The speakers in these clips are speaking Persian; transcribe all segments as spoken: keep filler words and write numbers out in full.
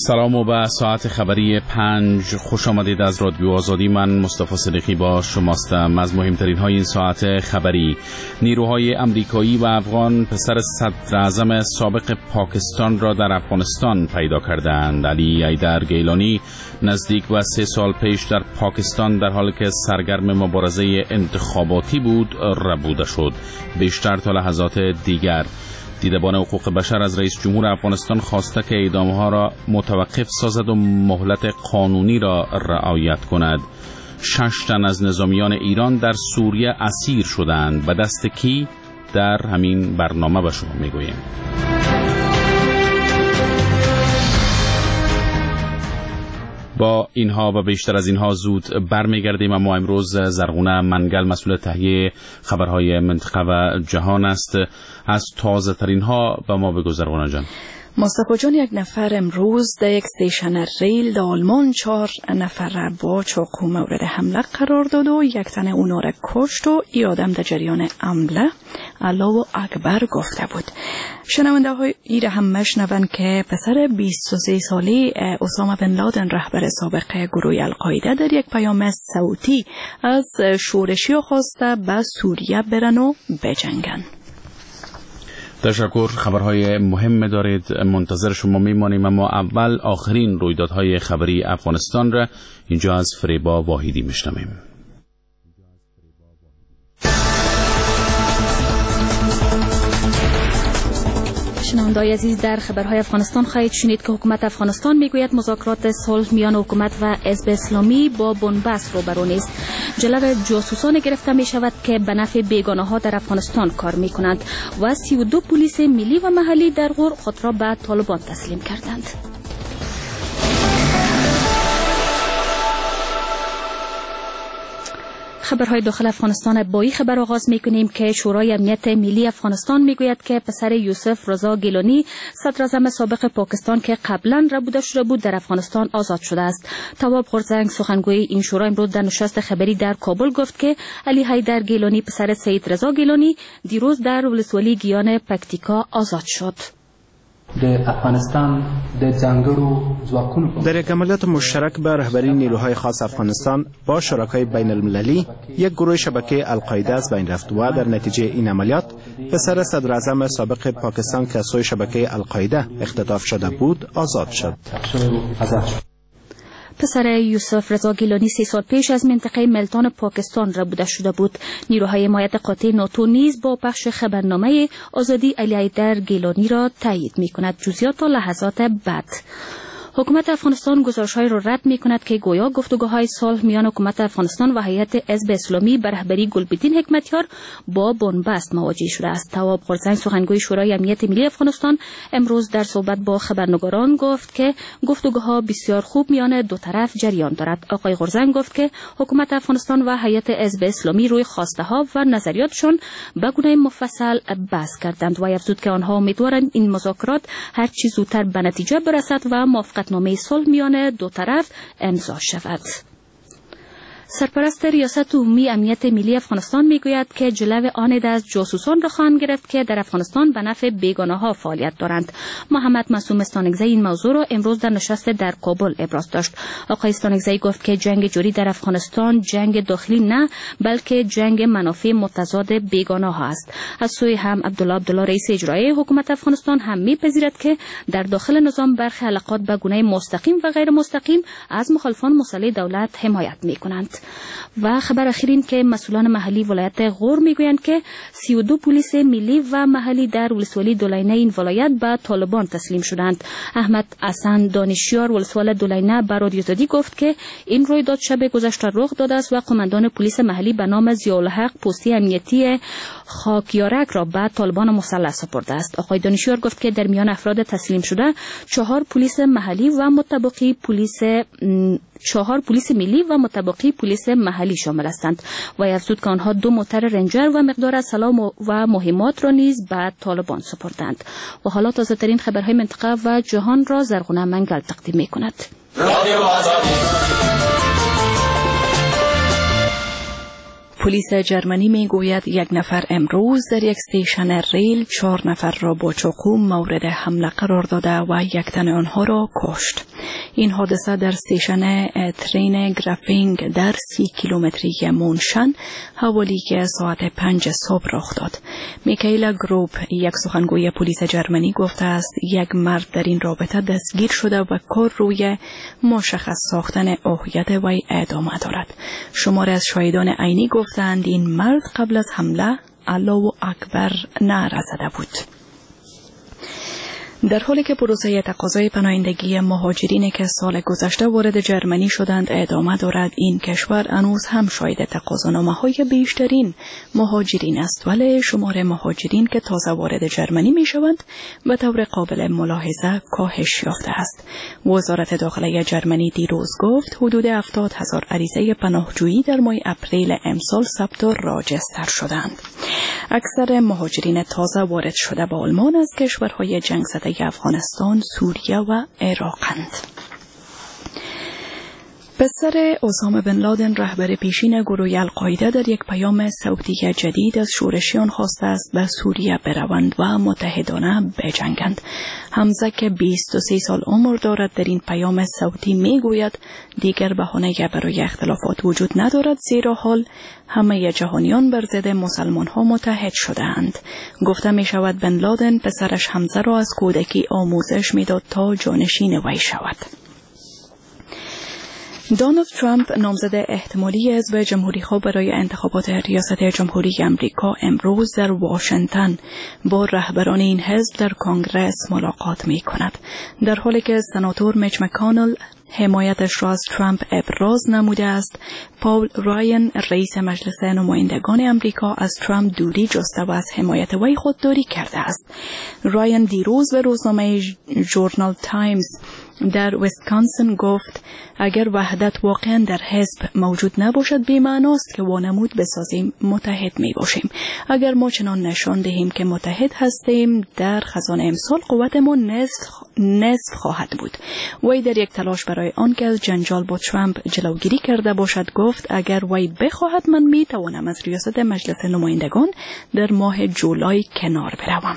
سلام و به ساعت خبری پنج خوش آمدید. از رادیو آزادی، من مصطفی صدیقی با شماستم. از مهمترین های این ساعت خبری: نیروهای امریکایی و افغان پسر صدر اعظم سابق پاکستان را در افغانستان پیدا کردند. علی حیدر گیلانی نزدیک به سه سال پیش در پاکستان در حالی که سرگرم مبارزه انتخاباتی بود ربوده شد. بیشتر تا لحظات دیگر دیدبان حقوق بشر از رئیس جمهور افغانستان خواسته که اعدامها را متوقف سازد و مهلت قانونی را رعایت کند. شش تن از نظامیان ایران در سوریه اسیر شدند. به دست کی؟ در همین برنامه به شما میگوییم. با اینها و بیشتر از اینها زود برمیگردیم، اما امروز زرغونه منگل مسئول تهیه خبرهای منطقه و جهان است. از تازه ترین ها به ما بگو زرغونه جان. مصطفی جان، یک نفر امروز در یک استیشن ریل در آلمان چهار نفر را با چاقو مورد حمله قرار داد و یک تن اونا را کشت و ای آدم در جریان حمله الله اکبر گفته بود. شنونده های ای را هم مشنون که پسر بیست و سه ساله اسامه بن لادن رهبر سابق گروه القاعده در یک پیام صوتی از شورشی خواسته به سوریه برن و بجنگن. تشکر. خبرهای مهم دارید، منتظر شما میمانیم، اما اول آخرین رویدادهای خبری افغانستان را اینجا از فریبا واحدی میشنویم. شنوندگان عزیز، در خبرهای افغانستان خواهید شنید که حکومت افغانستان میگوید مذاکرات صلح میان حکومت و حزب اسلامی با بنبست روبرو نیست. جلب جاسوسان گرفته می شود که به نفع بیگانه ها در افغانستان کار می کنند و سی و دو پلیس ملی و محلی در غور خود را به طالبان تسلیم کردند. خبرهای داخل افغانستان با این خبر آغاز میکنیم که شورای امنیت ملی افغانستان میگوید که پسر یوسف رضا گیلانی صدر اعظم سابق پاکستان که قبلا ربوده شده بود در افغانستان آزاد شده است. تواب غورزنگ سخنگوی این شورا امروز در نشست خبری در کابل گفت که علی حیدر گیلانی پسر سید رضا گیلانی دیروز در ولسوالی گیان پکتیکا آزاد شد. در یک عملیات مشترک به رهبری نیروهای خاص افغانستان با شرکای بین المللی یک گروه شبکه القاعده از بین رفت و در نتیجه این عملیات پسر صدر اعظم سابق پاکستان که سوی شبکه القاعده اختطاف شده بود آزاد شد. پسر یوسف رضا گیلانی سی سال پیش از منطقه ملتان پاکستان ربوده شده بود. نیروهای حمایت قاطع ناتو نیز با پخش خبرنامه آزادی علی حیدر گیلانی را تایید می‌کند. جزئیات تا لحظات بعد. حکومت افغانستان گزارش‌های را رد می‌کند که گویا گفتگوهای صلح میان حکومت افغانستان و هیئت حزب اسلامی به رهبری گلبدین حکمتیار با بنبست مواجه شده است. تواب غورزنگ سخنگوی شورای امنیت ملی افغانستان امروز در صحبت با خبرنگاران گفت که گفتگوها بسیار خوب میان دو طرف جریان دارد. آقای غورزنگ گفت که حکومت افغانستان و هیئت حزب اسلامی روی خواسته‌ها و نظریاتشان به گونه مفصل بحث کردند و افزود که آنها امیدوارند این مذاکرات هر چه زودتر به نتیجه برسد و موافقت نامه صلح میان دو طرف امضا شود. سرپرست ریاست عمومی امنیت ملی افغانستان میگوید که جلو آن از جاسوسان را خواهند گرفت که در افغانستان به نفع بیگانه ها فعالیت دارند. محمد معصوم استانکزی این موضوع را امروز در نشست در کابل ابراز داشت. آقای استانکزی گفت که جنگ جاری در افغانستان جنگ داخلی نه بلکه جنگ منافع متضاد بیگانه ها است. از سوی هم عبدالله عبدالله رئیس اجرایی حکومت افغانستان هم میپذیرد که در داخل نظام برخی حلقات به گونه مستقیم و غیر مستقیم از مخالفان مسلح دولت حمایت میکنند. و خبر اخیر این که مسئولان محلی ولایت غور میگویند که سی و دو پلیس ملی و محلی در ولسوالی دولینه این ولایت به طالبان تسلیم شدند. احمد حسن دانشیار ولسوال دولینه به رادیو آزادی گفت که این رویداد شب گذشته رخ داده است و قماندان پلیس محلی به نام ضیاءالحق پستی امنیتی خاکیارک را به طالبان مسلح سپرده است. آقای دانشیار گفت که در میان افراد تسلیم شده چهار پلیس محلی و مطابقی پلیس چهار پلیس ملی و مطابقی پلیس محلی شامل هستند و افزود که آنها دو موتر رنجر و مقدار از سلاح و مهمات را نیز به طالبان سپردند. و حالا تازه ترین خبرهای منطقه و جهان را زرغونه منگل تقدیم می کند. پلیس جرمنی می گوید یک نفر امروز در یک استیشن ریل چهار نفر را با چاقو مورد حمله قرار داده و یک تن آنها را کشت. این حادثه در استیشن ترین گرافینگ در سی کیلومتری مونشن حوالی ساعت پنج صبح رخ داد. میکائیل گروپ یک سخنگوی پلیس جرمنی گفته است یک مرد در این رابطه دستگیر شده و کار روی مشخص ساختن هویت وی ادامه دارد. شماره از شاهدان عینی گفتند این مرد قبل از حمله الله اکبر نعره زده بود. در حالی که پروسه تقاضای پناهندگی مهاجرینی که سال گذشته وارد جرمنی شدند ادامه دارد، این کشور هنوز هم شاهد تقاضانامه‌های بیشترین مهاجرین است، ولی شمار مهاجرین که تازه وارد جرمنی می شوند به طور قابل ملاحظه کاهش یافته است. وزارت داخلی جرمنی دیروز گفت حدود هفتاد هزار عریضه پناهجویی در ماه اپریل امسال ثبت و راجستر شدند. اکثر مهاجرین تازه وارد شده به آلمان از کشورهای جنگ زده افغانستان، سوریه و عراقند. پسر اسامه بن لادن رهبر پیشین گروه القاعده در یک پیام صوتی جدید از شورشیان خواسته است به سوریه بروند و متحدانه بجنگند. حمزه که بیست و سه سال عمر دارد در این پیام صوتی می گوید دیگر بهانه برای اختلافات وجود ندارد، زیرا حال همه جهانیان بر ضد مسلمان ها متحد شده‌اند. گفته می شود بن لادن پسرش حمزه را از کودکی آموزش می داد تا جانشین وی شود. دونالد ترامپ نامزد احتمالی حزب جمهوری‌خواه برای انتخابات ریاست جمهوری آمریکا امروز در واشنگتن با رهبران این حزب در کنگره ملاقات می‌کند. در حالی که سناتور میچ مکانل حمایتش را از ترامپ ابراز نموده است، پاول رایان رئیس مجلس نمایندگان آمریکا از ترامپ دوری جسته و از حمایت وی خودداری کرده است. رایان دیروز به روزنامه ژورنال تایمز در ویسکانسن گفت اگر وحدت واقعا در حزب موجود نباشد بی‌معناست که وانمود بسازیم متحد می باشیم. اگر ما چنان نشان دهیم که متحد هستیم در خزان امسال قوتمان نصف نصف خواهد بود. وی در یک تلاش برای آن که از جنجال با ترامپ جلوگیری کرده باشد گفت اگر وی بخواهد من می توانم از ریاست مجلس نمایندگان در ماه جولای کنار بروم.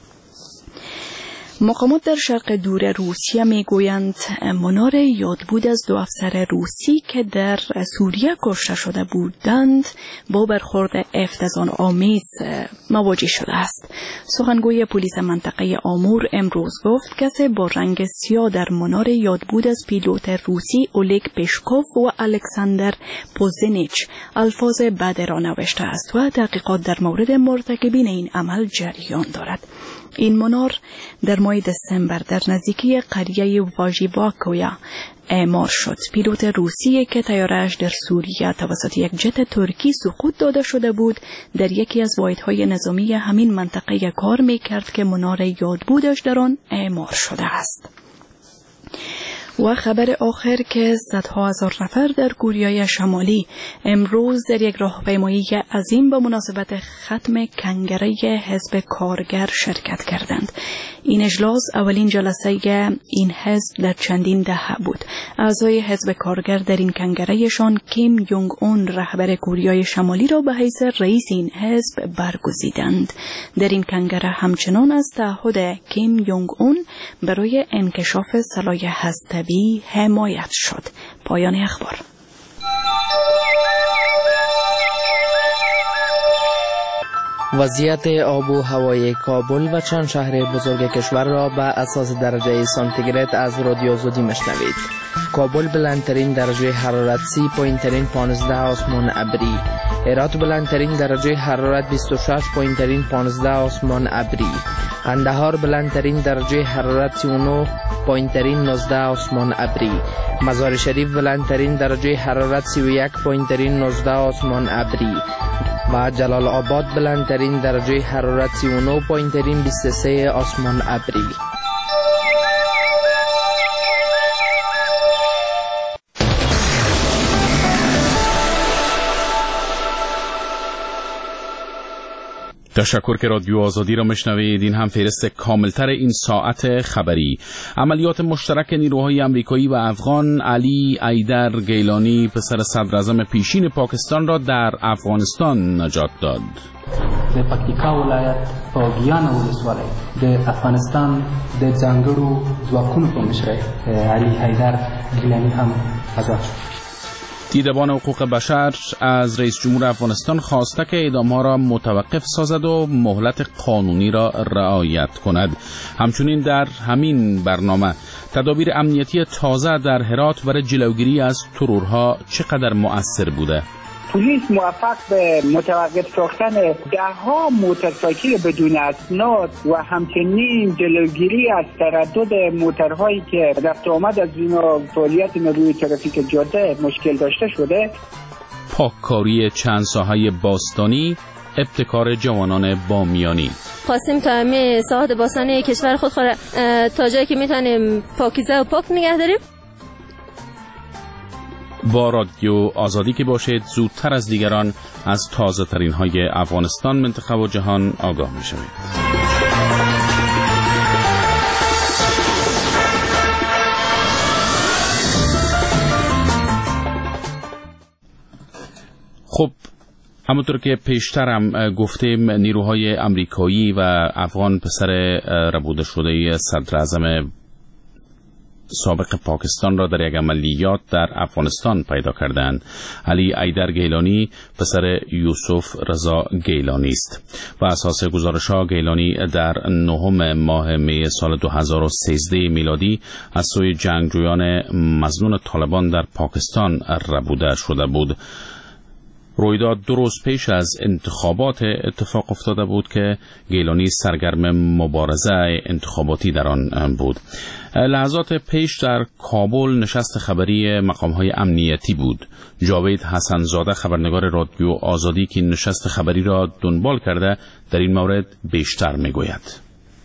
مقامات در شرق دور روسیه می گویند منار یادبود از دو افسر روسی که در سوریه کشته شده بودند با برخورد افتضاح آمیز مواجه شده است. سخنگوی پلیس منطقه آمور امروز گفت کسی با رنگ سیاه در منار یادبود از پیلوت روسی اولگ پشکوف و الکساندر پوزنیچ الفاظ بد را نوشته است و تحقیقات در مورد مرتکبین این عمل جریان دارد. این منار در ماه دسامبر در نزدیکی قریه واژیواکویا اعمار شد. پیلوت روسی که طیاره‌اش در سوریه توسط یک جت ترکی سقوط داده شده بود در یکی از واحدهای نظامی همین منطقه کار می‌کرد که منار یادبودش در آن اعمار شده است. و خبر آخر که صدها هزار نفر در کوریای شمالی امروز در یک راهپیمایی عظیم به مناسبت ختم کنگره حزب کارگر شرکت کردند. این اجلاس اولین جلسه این حزب در چندین دهه بود. اعضای حزب کارگر در این کنگرهشان کیم یونگ اون رهبر کوریای شمالی را به حیث رئیس این حزب برگزیدند. در این کنگره همچنان از تعهد کیم یونگ اون برای انکشاف سلاح هسته‌ای حمایت شد. پایان اخبار. وضعیت آب و هوای کابل و چند شهر بزرگ کشور را به اساس درجه سانتیگراد از رادیو آزادی مشنوید. کابل بلندترین درجه حرارت سی، پایینترین پانزده، آسمان ابری. هرات بلندترین درجه حرارت بیست و شش، پایینترین پانزده، آسمان ابری. قندهار بلندترین درجه حرارت سی و نه، پایینترین نوزده، آسمان ابری. مزار شریف بلندترین درجه حرارت سی و یک، پایینترین نوزده، آسمان ابری. و جلال آباد بلندترین درجه حرارت سی و نه، پایینترین بیست و سه، آسمان ابری. تشکر که رادیو آزادی را مشنوید. این هم فهرست کاملتر این ساعت خبری. عملیات مشترک نیروهای آمریکایی و افغان، علی ایدر گیلانی پسر صدر اعظم پیشین پاکستان را در افغانستان نجات داد. د پکتیکا ولایت په ګیان ولسوالۍ د افغانستان د ځانګړو ځواکونو په مشرۍ علی حیدر ګیلانی هم آزاد شد. دیدبان حقوق بشر از رئیس جمهور افغانستان خواسته که اعدام‌ها را متوقف سازد و مهلت قانونی را رعایت کند. همچنین در همین برنامه تدابیر امنیتی تازه در هرات برای جلوگیری از ترورها چقدر مؤثر بوده؟ پلیس موفق به متوقف ساختن ده ها موتورسایکل بدون اسناد و همچنین جلوگیری از تردد موتورهایی که رفت آمد از اینا فعالیت روی ترافیک جاده مشکل داشته شده. پاککاری چند ساحه باستانی، ابتکار جوانان بامیانی. خواستیم تا همه ساحات باستانی کشور خود خود تا جایی که میتونیم پاکیزه و پاک نگه داریم. با رادیو آزادی که باشید زودتر از دیگران از تازه ترین های افغانستان، منطقه و جهان آگاه می شوید. خب همونطور که پیشترم گفتیم، نیروهای امریکایی و افغان پسر ربوده شده صدر اعظم سابق پاکستان را در یک عملیات در افغانستان پیدا کردند. علی حیدر گیلانی پسر یوسف رضا گیلانی است و اساس گزارش‌ها گیلانی در نهم ماه می سال دو هزار و سیزده میلادی از سوی جنگجویان مظنون طالبان در پاکستان ربوده شده بود. رویداد دو روز پیش از انتخابات اتفاق افتاده بود که گیلانی سرگرم مبارزه انتخاباتی در آن بود. لحظات پیش در کابل نشست خبری مقام‌های امنیتی بود. جاوید حسن‌زاده خبرنگار رادیو آزادی که نشست خبری را دنبال کرده در این مورد بیشتر میگوید.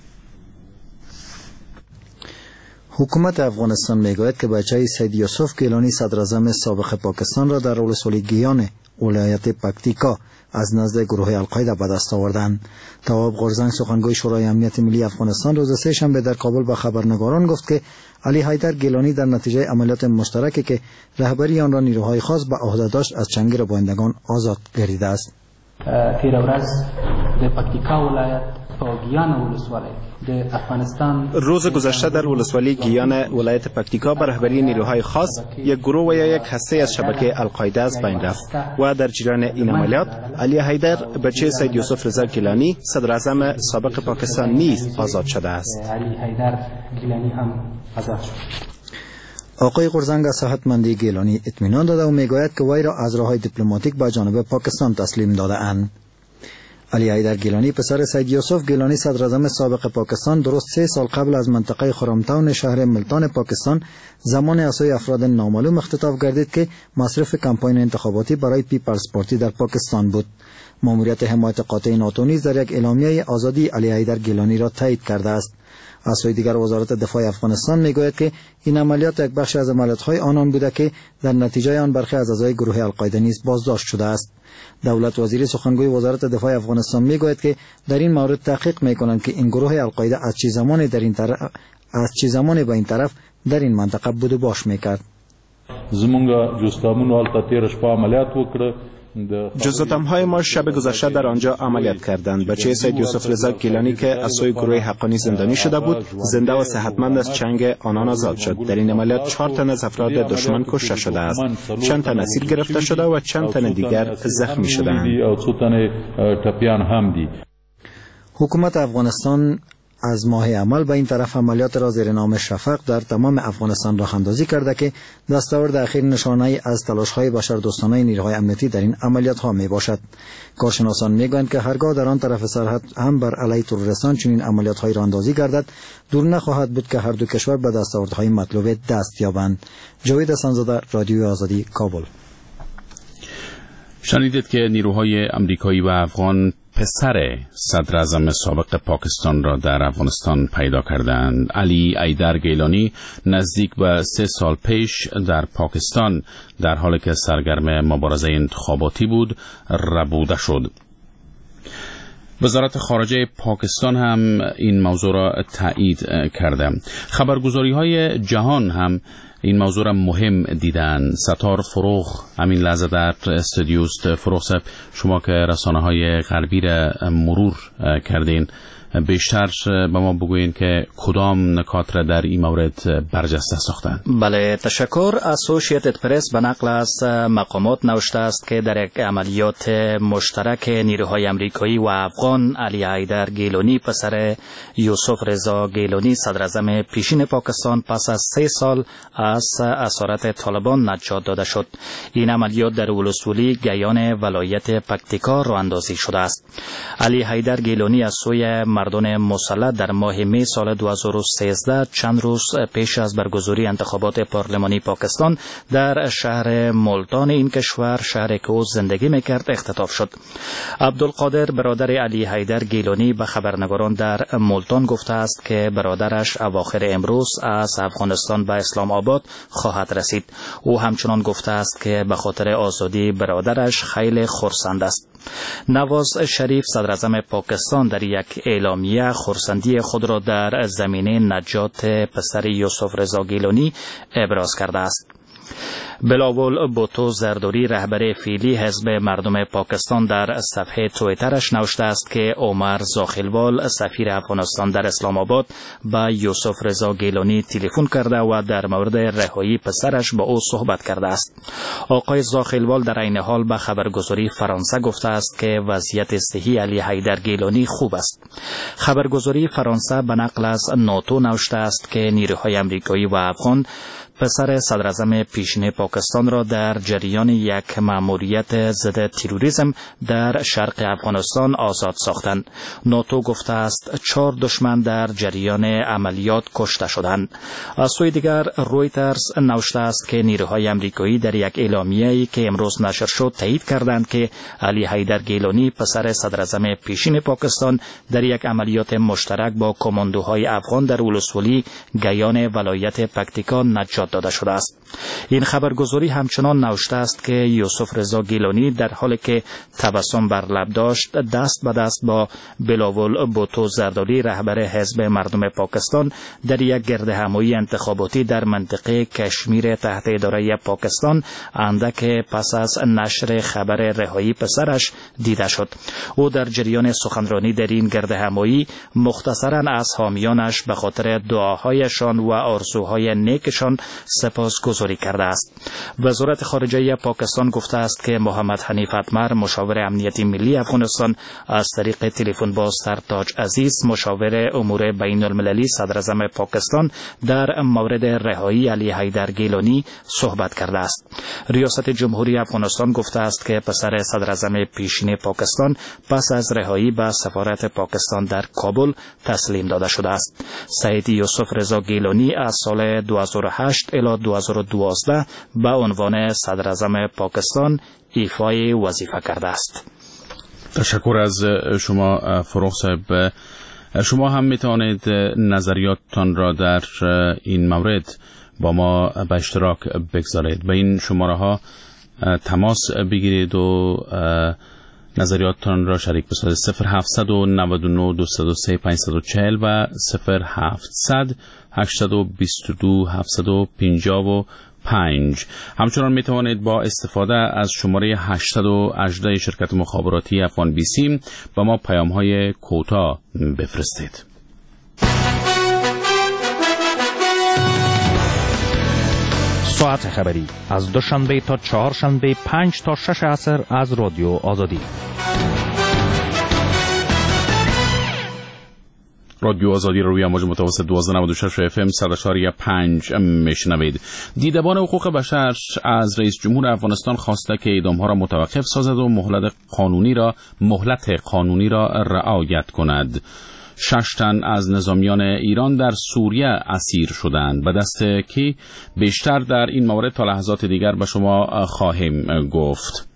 حکومت افغانستان میگوید که بچه سید یوسف گیلانی صدر اعظم سابق پاکستان را در ولسوالی گیان ولایت پکتیکا از نزد گروه القاعده به دست آوردند. تواب قرزنگ سخنگوی شورای امنیت ملی افغانستان روز سه شنبه در کابل به خبرنگاران گفت که علی حیدر گیلانی در نتیجه عملیات مشترکی که رهبری آن را نیروهای خاص به عهده داشت از چنگیر بایندگان آزاد گردیده است. تیر ورځ د پکتیکا ولایت په گیان ولسوالی د افغانستان روز گذشته در ولسوالی گیان ولایت پکتیکا به رهبری نیروهای خاص یک گروه و یا یک هسته از شبکه القاعده از بین رفت و در جریان این عملیات علی حیدر بچه سید یوسف رضا گیلانی صدر اعظم سابق پاکستان نیز آزاد شده است. علی حیدر گیلانی هم آزاد شد. آقای قرزنگ از صحتمندی گیلانی اطمینان داده و میگوید که وی را از راه‌های دیپلماتیک به جانب پاکستان تسلیم داده اند. علی حیدر گیلانی پسر سید یوسف گیلانی صدر اعظم سابق پاکستان درست سه سال قبل از منطقه خرمتاون شهر ملتان پاکستان زمان از سوی افراد نامعلوم اختطاف گردید که مصرف کمپاین انتخاباتی برای پیپلز پارتی در پاکستان بود. ماموریت حمایت قاطع ناتو نیز در یک اعلامیه آزادی علی حیدر گیلانی را تایید کرده است. از سوی دیگر وزارت دفاع افغانستان میگوید که این عملیات یک بخش از عملیات‌های آنان بوده که در نتیجه آن برخی از اعضای گروه القاعده نیز بازداشت شده است. دولت وزیر سخنگوی وزارت دفاع افغانستان میگوید که در این مورد تحقیق میکنند که این گروه القاعده از چه زمانی در این طرف از چه زمانی به این طرف در این منطقه بود و باش میکرد. زمونږ جستامونو البته تیر شپه عملیات وکړه. جزاتم‌های ما شب گذشته در آنجا عملیات کردند. بچه سید یوسف رضا گیلانی که از سوی گروه حقانی زندانی شده بود زنده و صحتمند از چنگ آنان آزاد شد. در این عملیات چهار تن از افراد دشمن کشته شده است. چند تن اسیر گرفته شده و چند تن دیگر زخمی شدند. حکومت افغانستان از ماه عمل به این طرف عملیات را زیر نام شفق در تمام افغانستان راه اندازی کرده که دستاورد اخیر نشانه‌ای از تلاش‌های بشردوستانه نیروهای امنیتی در این عملیات‌ها میباشد. کارشناسان میگویند که هرگاه در آن طرف سرحد هم بر علیه تروریستان چنین عملیات‌های راه اندازی گردد، دور نخواهد بود که هر دو کشور به دستاوردهای مطلوب دست یابند. جاوید حسن‌زاده، رادیوی آزادی، کابل. شنیدید که نیروهای امریکایی و افغان پسر صدر اعظم سابق پاکستان را در افغانستان پیدا کردند. علی حیدر گیلانی نزدیک به سه سال پیش در پاکستان در حالی که سرگرم مبارزه انتخاباتی بود ربوده شد. وزارت خارجه پاکستان هم این موضوع را تایید کرده. خبرگزاری‌های جهان هم این موضوع را مهم دیدن. ستار فروغ همین لحظه در استودیوست. فروغ صاحب، شما که رسانه‌های غربی را مرور کردین، بیشتر به ما بگوین که کدام نکات را در این مورد برجسته ساختن؟ بله، تشکر. اسوشیتد پرس به نقل از مقامات نوشته است که در یک عملیات مشترک نیروهای امریکایی و افغان، علی حیدر گیلانی پسر یوسف رضا گیلانی صدراعظم پیشین پاکستان پس از سه سال از اسارت طالبان نجات داده شد. این عملیات در ولسوالی گیان ولایت پکتیکا راه اندازی شده است. علی حیدر گیلانی از سوی مردان مسلح در ماه می سال دو هزار و سیزده چند روز پیش از برگزاری انتخابات پارلمانی پاکستان در شهر ملتان این کشور، شهری که او زندگی میکرد، اختطاف شد. عبدالقادر برادر علی حیدر گیلانی به خبرنگاران در ملتان گفته است که برادرش اواخر امروز از افغانستان به اسلام آباد خواهد رسید. او همچنان گفته است که به خاطر آزادی برادرش خیلی خرسند است. نواز شریف صدراعظم پاکستان در یک اعلامیه خرسندی خود را در زمینه نجات پسر یوسف رضا گیلانی ابراز کرده است. بلاول بوتو زرداری رهبر فعلی حزب مردم پاکستان در صفحه تویترش نوشته است که عمر زاخیلوال سفیر افغانستان در اسلام آباد به یوسف رضا گیلانی تلفن کرده و در مورد رهایی پسرش با او صحبت کرده است. آقای زاخیلوال در عین حال به خبرگزاری فرانسه گفته است که وضعیت صحی علی حیدر گیلانی خوب است. خبرگزاری فرانسه به نقل از ناتو نوشته است که نیروهای امریکایی و افغان پسر صدراعظم پیشین پاکستان را در جریان یک مأموریت ضد تروریسم در شرق افغانستان آزاد ساختند. ناتو گفته است چهار دشمن در جریان عملیات کشته شدند. از سوی دیگر رویترز نوشته است که نیروهای امریکایی در یک اعلامیه‌ای که امروز نشر شد تایید کردند که علی حیدر گیلانی پسر صدراعظم پیشین پاکستان در یک عملیات مشترک با کماندوهای افغان در ولسوالی گیان ولایت پکتیکا نجات داده شده است. این خبرگزاری همچنان نوشته است که یوسف رضا گیلانی در حالی که تبسم بر لب داشت دست به دست با بلاول بوتو زرداری رهبر حزب مردم پاکستان در یک گردهمایی انتخاباتی در منطقه کشمیر تحت اداره پاکستان اندک پس از نشر خبر رهایی پسرش دیده شد. او در جریان سخنرانی در این گردهمایی مختصراً از حامیانش به خاطر دعاهایشان و آرزوهای نیکشان سپاسگزاری کرده است. وزارت خارجه پاکستان گفته است که محمد حنیف اتمر مشاور امنیتی ملی افغانستان از طریق تلفن با سرتاج عزیز مشاور امور بین المللی صدراعظم پاکستان در مورد رهایی علی حیدر گیلانی صحبت کرده است. ریاست جمهوری افغانستان گفته است که پسر صدراعظم پیشین پاکستان پس از رهایی به سفارت پاکستان در کابل تسلیم داده شده است. سید یوسف رضا گیلانی از سال دو هزار و هشت الی دو هزار و دوازده به عنوان صدراعظم پاکستان ایفای وظیفه کرده است. تشکر از شما فروغ صاحب. شما هم میتوانید نظریاتتان را در این مورد با ما به اشتراک بگذارید. به این شماره ها تماس بگیرید و نظریاتتان را شریک بسازید. صفر هفتصد و نود و نه دویست و سه پانصد و چهل و صفر هفتصد هشتصد و بیست و دو هفتصد و پنجاه و پنج. همچنان می توانید با استفاده از شماره هشتصد و هجده شرکت مخابراتی افغان بیسیم با ما پیام های کوتاه بفرستید. ساعت خبری از دوشنبه تا چهارشنبه پنج تا شش عصر از رادیو آزادی. رادیو آزادی رو روی امواج متوسط دوازده و نود و شش اف ام صد و چهار و پنج میشنوید. دیدبان حقوق بشر از رئیس جمهور افغانستان خواسته که اعدام‌ها را متوقف سازد و مهلت قانونی را مهلت قانونی را رعایت کند. شش تن از نظامیان ایران در سوریه اسیر شدند. به دست کی؟ بیشتر در این مورد تا لحظات دیگر به شما خواهیم گفت.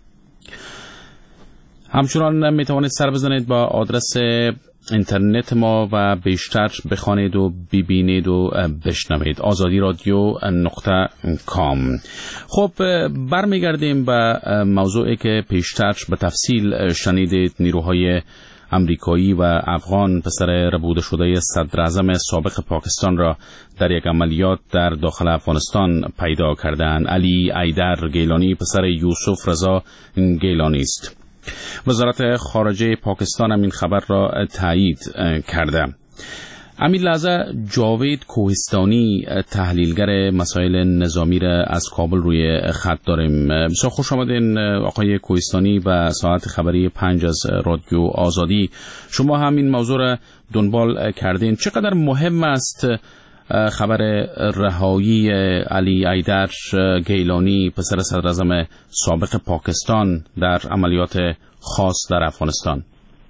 همچنان می توانید سر بزنید با آدرس اینترنت ما و بیشتر بخوانید و ببینید و بشنوید. آزادی رادیو نقطه کام. خب برمیگردیم به موضوعی که پیشتر به تفصیل شنیدید. نیروهای امریکایی و افغان پسر ربوده شده صدر اعظم سابق پاکستان را در یک عملیات در داخل افغانستان پیدا کردند. علی ایدر گیلانی پسر یوسف رضا گیلانی است. وزارت خارجه پاکستان هم این خبر را تایید کرده. امیر لحظه جاوید کوهستانی تحلیلگر مسائل نظامی را از کابل روی خط داریم. بسیار خوش آمدین آقای کوهستانی و ساعت خبری پنج از رادیو آزادی. شما هم این موضوع را دنبال کردین. چقدر مهم است خبر رهایی علی ایدر گیلانی پسر صدر اعظم سابق پاکستان در عملیات خاص در افغانستان؟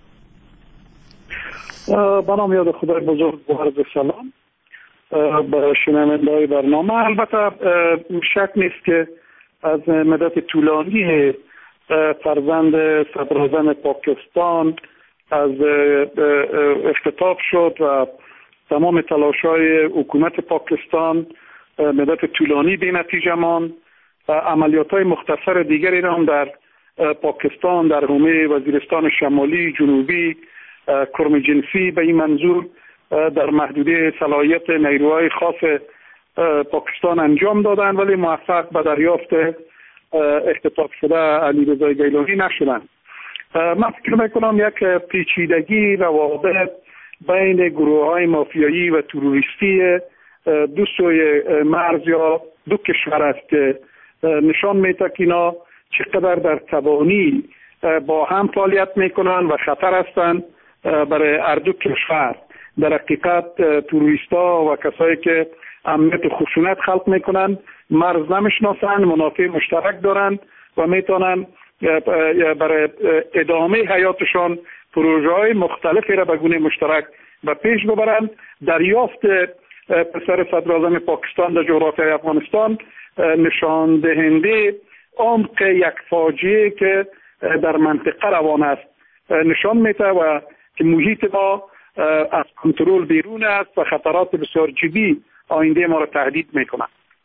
به نام یاد خدای بزرگ و عرض سلام به شنونده‌های برنامه. البته شک نیست که از مدت طولانی فرزند صدر اعظم پاکستان از اختطاف شد و تمام تلاش‌های حکومت پاکستان مدت طولانی بی نتیجه ماند. عملیات‌های مختصر دیگری را هم در پاکستان در حومه وزیرستان شمالی، جنوبی، کرم جنسی به این منظور در محدوده صلاحیت نیروهای خاص پاکستان انجام دادن، ولی موفق به دریافت اختطاف شده علیرضا گیلانی نشدند. من فکر میکنم یک پیچیدگی روابط بین گروه های مافیایی و تروریستی دو سوی مرز یا دو کشور است که نشان میده که اینا چقدر در تبانی با هم فعالیت میکنن و خطر هستند برای هر دو کشور. در حقیقت تروریستا و کسایی که امنیت و خشونت خلق میکنن مرز نمیشناسند، منافع مشترک دارند و میتونن برای ادامه حیاتشان پروژه های مختلفی را به گونه مشترک به پیش ببرند. دریافت پسر صدر اعظم پاکستان در جغرافیای افغانستان نشان دهنده عمق یک فاجعه که در منطقه روان است نشان میده و که محیط ما از کنترل بیرون است و خطرات بسیار جدی آینده ما را تهدید میکنه.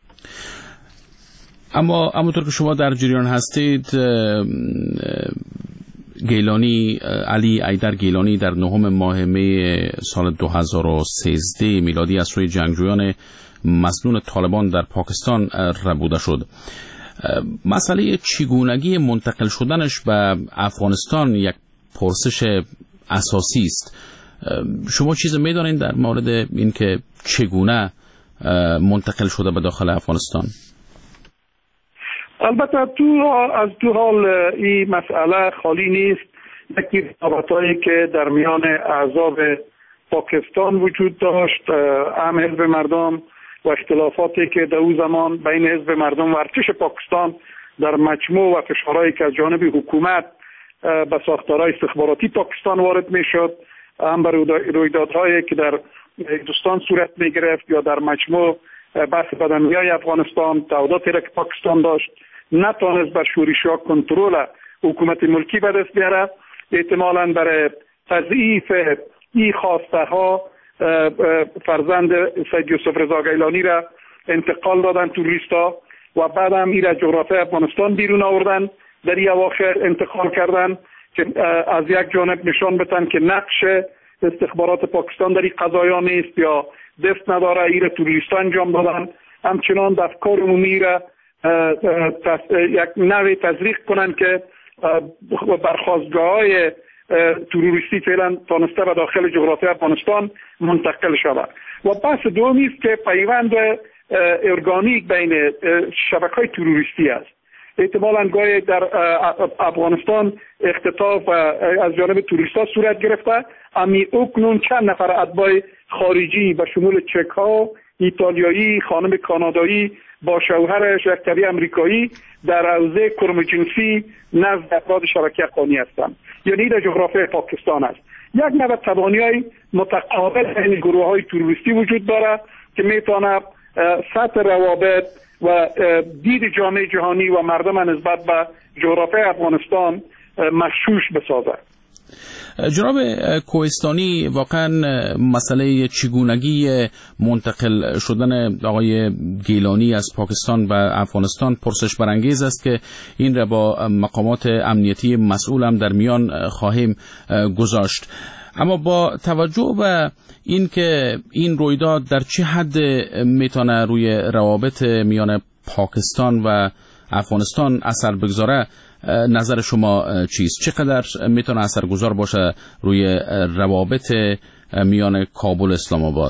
اما همونطور که شما در جریان هستید، گیلانی علی ایدر گیلانی در نهم ماه می سال دو هزار و سیزده میلادی از سوی جنگجویان مسنون طالبان در پاکستان ربوده شد. مسئله چگونگی منتقل شدنش به افغانستان یک پرسش اساسی است. شما چیز میدانید در مورد اینکه چگونه منتقل شده به داخل افغانستان؟ البته تو از دو حال این مسئله خالی نیست. یکی رابطه‌ای که در میان احزاب پاکستان وجود داشت، هم حزب مردم و اختلافاتی که در اون زمان بین حزب مردم و ارتش پاکستان در مجموع و فشارهایی که از جانب حکومت به ساختارهای استخباراتی پاکستان وارد میشد، هم بر رویدادهایی که در هندوستان صورت میگرفت یا در مجموع بحث بدنیای افغانستان، تعهداتی را که پاکستان داشت نتوانست بر شورش‌ها کنترل حکومت ملکی به دست بیاره. احتمالاً برای تضعیف این خواسته ها فرزند سید یوسف رضا گیلانی را انتقال دادن توریستا و بعد هم این را جغرافیای افغانستان بیرون آوردن، در این اواخر انتقال کردن که از یک جانب نشان بدن که نقش استخبارات پاکستان در این قضایا نیست یا دست نداره، این را توریستا انجام دادن. همچنان افکار عمومی را یک نوع تزریق کنن که برخاستگاه‌های تروریستی فعلا تانسته به داخل جغرافیای افغانستان منتقل شود. و بحث دومی است که پیوند ارگانیک بین شبکه‌های تروریستی است. احتمالاً گاهی در افغانستان اختطاف از جانب توریستا صورت گرفته، امی اکنون چند نفر اتباع خارجی به شمول چک‌ها، ایتالیایی، خانم کانادایی با شوهرش یک طبیع امریکایی در حوزه کرم جنسی نزد افراد شبکه حقانی هستند. یعنی در جغرافیای پاکستان است. یک نوع توانایی متقابل بین گروه‌های تروریستی وجود دارد که میتونه سطح روابط و دید جامعه جهانی و مردم نسبت به جغرافیای افغانستان مغشوش بسازد. جناب کوهستانی، واقعا مسئله چگونگی منتقل شدن آقای گیلانی از پاکستان و افغانستان پرسش برانگیز است که این را با مقامات امنیتی مسئول هم در میان خواهیم گذاشت. اما با توجه به این که این رویداد در چه حد میتونه روی روابط میان پاکستان و افغانستان اثر بگذاره، نظر شما چیست؟ چقدر میتونه اثرگذار باشه روی روابط میان کابل اسلام آباد؟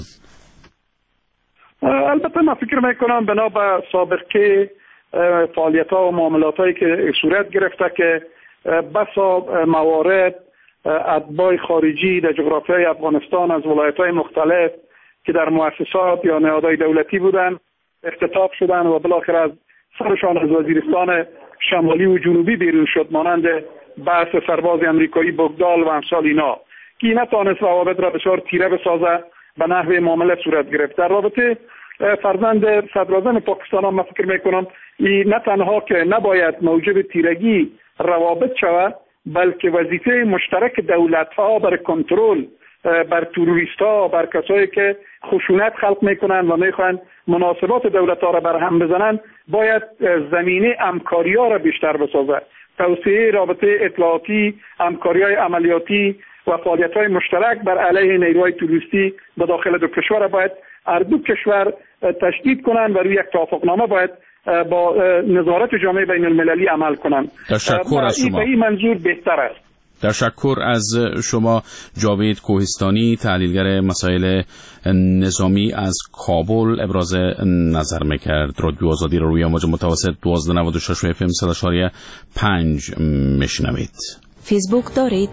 البته من فکر میکنم بنا به سابقه فعالیت ها و معاملات هایی که صورت گرفته که بسا موارد اتباع خارجی در جغرافیای افغانستان از ولایت های مختلف که در مؤسسات یا نهادهای دولتی بودن اختطاف شدن و بالاخره از سرشان از وزیرستان شمالی و جنوبی بیرون شد، مانند بحث سرباز امریکایی بگدال و امثال اینا که نتوانست روابط را بسیار تیره بسازه به نحو معامله صورت گرفت. در رابطه فرزند صدراعظم پاکستان هم من فکر میکنم این نه تنها که نباید موجب تیرگی روابط شود، بلکه وظیفه مشترک دولت ها برای کنترل بر تروریست ها، بر کسایی که خشونت خلق میکنن و میخوان مناسبات دولت ها را بر هم بزنن، باید زمینه همکاری ها را بیشتر بسازه. توسعه رابطه اطلاعاتی، همکاری های عملیاتی و فعالیت های مشترک بر علیه نیروهای تروریستی به داخل دو کشور باید هر دو کشور تشدید کنن و روی یک توافقنامه باید با نظارت جامعه بین المللی عمل کنن. تشکر از شما. این منظور بهتر است. تشکر از شما جاوید کوهستانی، تحلیلگر مسائل نظامی از کابل ابراز نظر میکرد. رادیو آزادی رو روی امواج متوسط دوازده نود و شش و اف ام صد و چهار و پنج میشنوید. فیسبوک دارید؟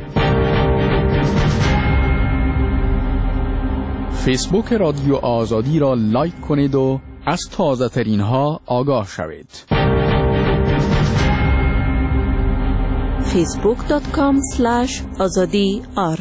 فیسبوک رادیو آزادی را لایک کنید و از تازه ترین ها آگاه شوید. فیسبوک دات کام اسلش آزادی آر.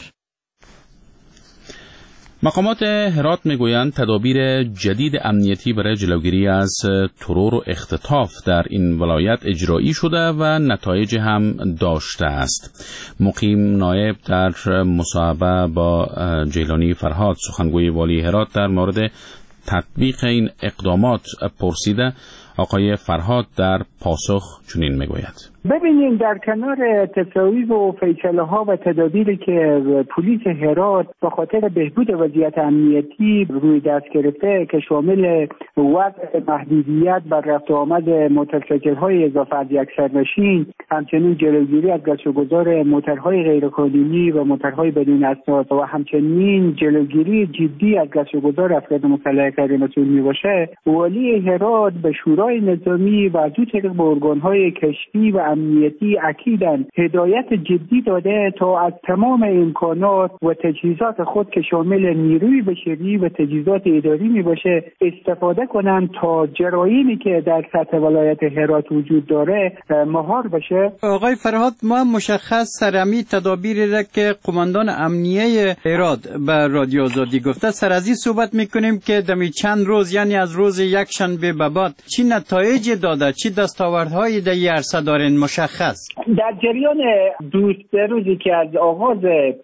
مقامات هرات میگویند تدابیر جدید امنیتی برای جلوگیری از ترور و اختطاف در این ولایت اجرایی شده و نتایج هم داشته است. مقیم نایب در مصاحبه با جیلانی فرهاد، سخنگوی والی هرات، در مورد تطبیق این اقدامات پرسیده. آقای فرهاد در پاسخ چنین میگوید: ببینید، در کنار تصاویب و فیصله ها و تدابیری که پلیس هرات به خاطر بهبود وضعیت امنیتی روی دست گرفته که شامل وضع محدودیت بر رفت و آمد موتورسیکل های اضافه از یک سرنشین، همچنین جلوگیری از گشت و گذار موتورهای غیرقانونی و موتورهای بدون اسناد و همچنین جلوگیری جدی از گشت و گذار افراد مسلح غیر مسئول میباشه، والی هرات به شورای نظامی و دو طریق به ارگان‌های کشفی و امنیتی اکیداً هدایت جدی داده تا از تمام امکانات و تجهیزات خود که شامل نیروی بشری و تجهیزات اداری می باشه استفاده کنند تا جرایمی که در سطح ولایت هرات وجود داره مهار بشه. آقای فرهاد، ما مشخص سرمی تدابیری را که قماندان امنیه هرات به رادیو آزادی گفته سر از این صحبت میکنیم که دمی چند روز، یعنی از روز یک شنبه به بعد چی نتایج داده، چی دستاوردهایی در این عرصه دارین مشخص؟ در جریان دو سه روزی که از آغاز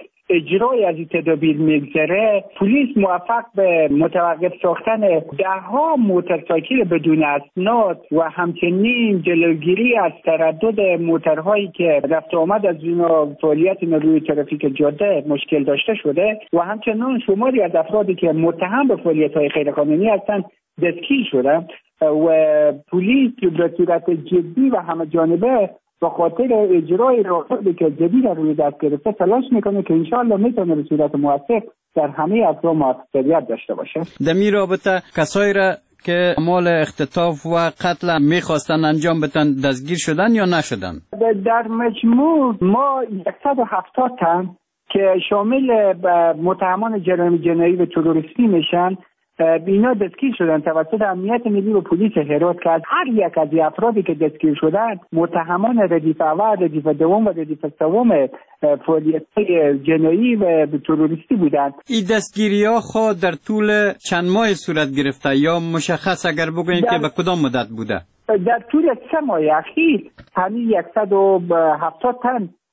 اجرای از این تدابیر میگذره، پلیس موفق به متوقف ساختن ده ها موتورسایکل بدون اسناد و همچنین جلوگیری از تردد موتورهایی که رفت و آمد از اینا فعالیت اینا روی ترافیک جاده مشکل داشته شده و همچنین شماری از افرادی که متهم به فعالیت‌های غیرقانونی هستند دستگیر شدن و پلیس به صورت جدی و همه جانبه به خاطر اجرای راهکاری که جدید روی دست گرفته تلاش میکنه که انشاءالله میتونه به صورت موثق در همه اطراف موفقیت داشته باشه. در این رابطه کسایی را که اعمال اختطاف و قتل میخواستن انجام بدن دستگیر شدن یا نشدن؟ در مجموع ما صد و هفتاد تن که شامل متهمان جرایم جنایی و تروریستی میشن اینا دستگیر شدن توسط امنیت ملی و پلیس هرات که از هر یک از افرادی که دستگیر شدن متهمان ردیف اول، ردیف دوم و ردیف سوم فعالیت‌های جنایی و تروریستی بودند. این دستگیری ها خود در طول چند ماه صورت گرفته یا مشخص اگر بگویید که به کدام مدت بوده؟ در طول سه ماه اخیر همین صد و هفتاد تن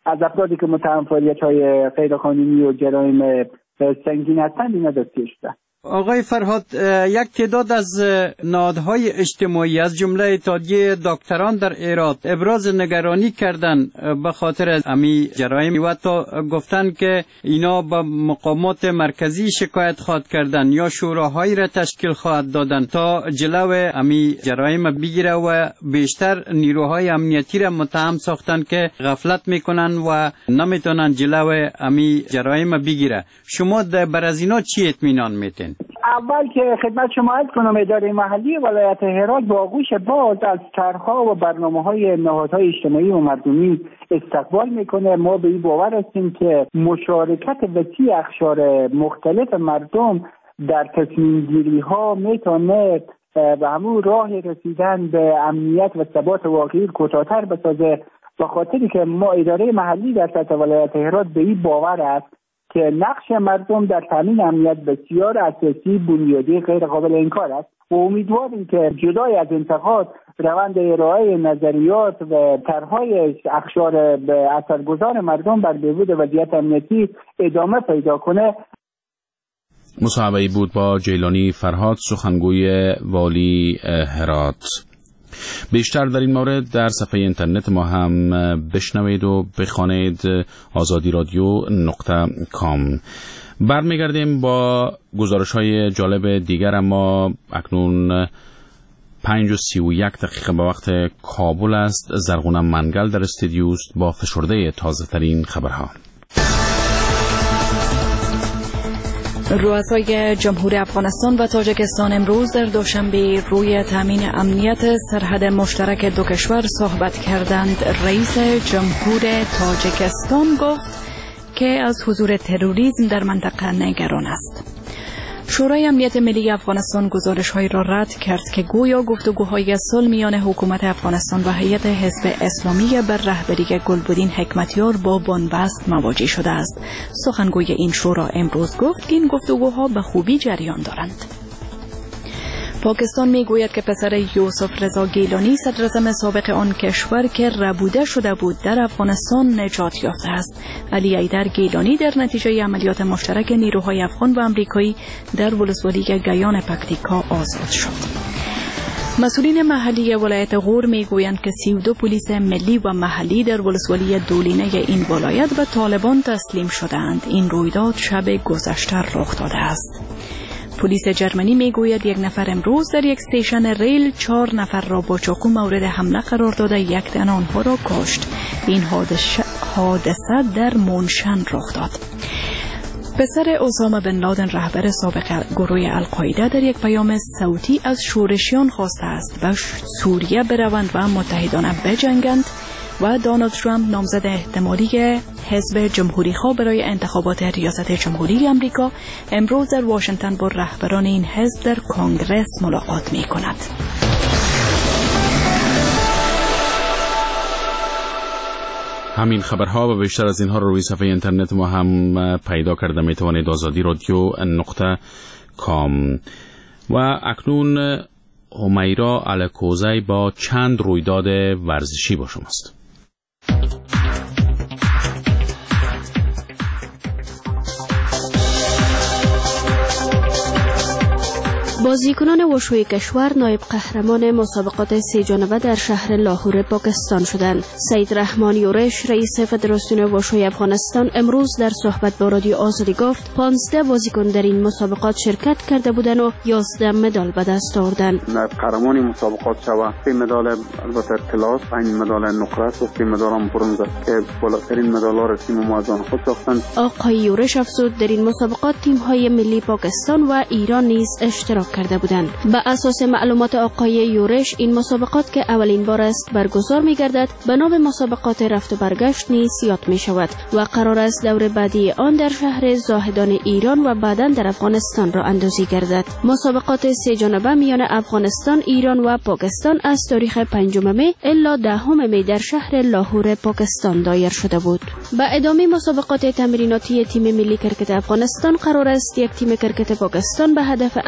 از افرادی که متهم فعالیت‌های غیرقانونی و جرایم سنگین هستند اینا دستگیر شدن. آقای فرهاد، یک تعداد از نهادهای اجتماعی از جمله اتحادیه دکتران در هرات ابراز نگرانی کردند به خاطر امی جرایم و تا گفتن که اینا به مقامات مرکزی شکایت خواهد کردن یا شوراهایی را تشکیل خواهد دادن تا جلو امی جرایم بگیره و بیشتر نیروهای امنیتی را متهم ساختن که غفلت میکنن و نمیتونن جلو امی جرایم بگیره. شما بر از اینا چی اطمینان میتین؟ اول که خدمت شما عرض کنم اداره محلی ولایت هرات با آغوش باز از طرح‌ها و برنامه‌های نهادهای اجتماعی و مردمی استقبال میکنه. ما به این باور هستیم که مشارکت وسیع اقشار مختلف مردم در تصمیم گیری ها میتونه به همون راه رسیدن به امنیت و ثبات واقعی کوتاه‌تر بسازه، به خاطری که ما اداره محلی در سطح ولایت هرات به این باور است که نقش مردم در تامین امنیت بسیار اساسی، بنیادی، غیر قابل انکار است و امیدواریم که جدای از انتقاد روند ارائه نظریات و طرح‌های اقشار به اثرگذار مردم بر بهبود وضعیت امنیتی ادامه پیدا کنه. مصاحبه‌ای بود با جیلانی فرهاد، سخنگوی والی هرات. بیشتر در این مورد در صفحه اینترنت ما هم بشنوید و بخوانید آزادی رادیو نقطه کام. برمیگردیم با گزارش های جالب دیگر، اما اکنون پنج و سی و یک دقیقه به وقت کابل است. زرغونم منگل در استودیوست با فشرده تازه ترین خبرها. رؤسای جمهور افغانستان و تاجیکستان امروز در دوشنبه روی تامین امنیت سرحد مشترک دو کشور صحبت کردند. رئیس جمهور تاجیکستان گفت که از حضور تروریسم در منطقه نگران است. شورای امنیت ملی افغانستان گزارش‌هایی را رد کرد که گویا گفتگوهای صلح میان حکومت افغانستان و هیئت حزب اسلامی بر رهبری گلبدین حکمتیار با بنبست مواجه شده است. سخنگوی این شورا امروز گفت که این گفتگوها به خوبی جریان دارند. پاکستان میگوید که پسر یوسف رضا گیلانی صدراعظم سابق آن کشور که ربوده شده بود در افغانستان نجات یافته است. علی حیدر گیلانی در نتیجه عملیات مشترک نیروهای افغان و آمریکایی در ولسوالی گیان پکتیکا آزاد شد. مسئولین محلی ولایت غور میگویند که سی و دو پلیس ملی و محلی در ولسوالی دولینه این ولایت به طالبان تسلیم شدند. این رویداد شب گذشته رخ داده است. پلیس جرمنی میگوید یک نفر امروز در یک استیشن ریل چهار نفر را با چاقو مورد حمله قرار داده، یک تن آنها را کشت. این حادثه در مونشن رخ داد. پسر اسامه بن لادن رهبر سابق گروه القاعده در یک پیام صوتی از شورشیان خواسته است و سوریه بروند و متحدانه بجنگند و دونالد ترامپ نامزد احتمالی حزب جمهوری‌خواه برای انتخابات ریاست جمهوری آمریکا امروز در واشنگتن با رهبران این حزب در کنگره ملاقات می‌کند. همین خبرها و بیشتر از اینها رو روی صفحه اینترنت ما هم پیدا کرده میتوانید آزادی رادیو نقطه کام. و اکنون همیرا الکوزی با چند رویداد ورزشی با شماست. بازیکنان وشوی کشور نایب قهرمان مسابقات سه جانبه در شهر لاهور پاکستان شدند. سید رحمان یورش رئیس فدراسیون وشوی افغانستان امروز در صحبت با رادیو آزادی گفت پانزده بازیکن در این مسابقات شرکت کرده بودند و یازده مدال به دست آوردند. نایب قهرمان مسابقات شوه سه مدال البته کلاس، پنج مدال نقره و سه مدال برنز که بالاترین مدال‌ها را تیم ما از آن خود ساختند. آقای یورش افزود در این مسابقات تیم‌های ملی پاکستان و ایران نیز اشتراک کرده بودند. به اساس معلومات آقای یورش این مسابقات که اولین بار است برگزار می‌گردد به نام مسابقات رفت و برگشت نیز یاد می‌شود و قرار است دور بعدی آن در شهر زاهدان ایران و بعداً در افغانستان را اندازی گردد. مسابقات سه جانبه میان افغانستان، ایران و پاکستان از تاریخ پنجم می الی دهم می در شهر لاهور پاکستان دایر شده بود. به ادامه مسابقات تمریناتی تیم ملی کرکت افغانستان قرار است یک تیم کرکت پاکستان به هدف انجام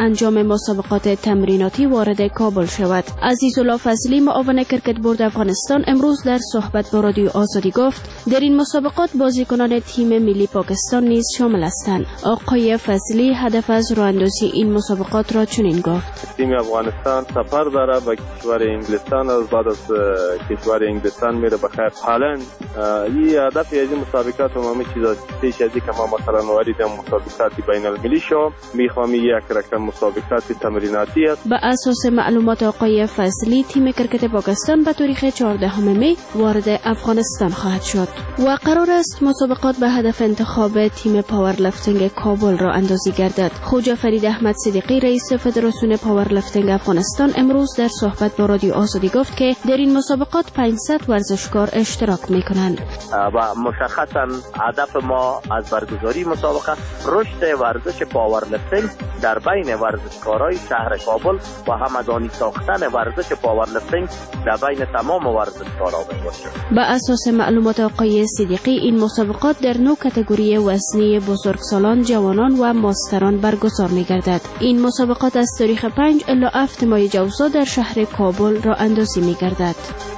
مسابقات تمریناتی وارد کابل شود. عزیزالله فضلی معاون کرکت بورد افغانستان امروز در صحبت با رادیو آزادی گفت در این مسابقات بازیکنان تیم ملی پاکستان نیز شامل هستند. آقای فضلی هدف از راه اندازی این مسابقات را چنین گفت: تیم افغانستان سفر داره به کشور انگلستان، از بعد از کشور انگلستان میره به خیر. حالا این هدف از این مسابقات و همه چیزا پیش از اینکه ما مثلا وارد مسابقات بین المللی شو میخوام یک رقم مسابقات تمریناتی است. به اساس معلومات آقای فضلی تیم کرکت پاکستان به تاریخ چهاردهم می وارد افغانستان خواهد شد و قرار است مسابقات به هدف انتخاب تیم پاورلفتینگ کابل را اندازی گردد. خوجا فرید احمد صدیقی رئیس فدراسیون پاورلفتینگ افغانستان امروز در صحبت با رادیو آزادی گفت که در این مسابقات پانصد ورزشکار اشتراک می‌کنند و مشخصاً هدف ما از برگزاری مسابقه رشد ورزش پاورلفتینگ در بین ورزشکارای شهر کابل و همگانی ساختن ورزش پاورلفتینگ در بین تمام ورزشکارا باشه. به اساس معلومات آقای صدیقی این مسابقات در نو کاتگوری وزنی بزرگسالان، جوانان و ماستران برگزار می‌گردد. این مسابقات از تاریخ پنج الی هفت ماه جوزا در شهر کابل را اندازی می‌گردد.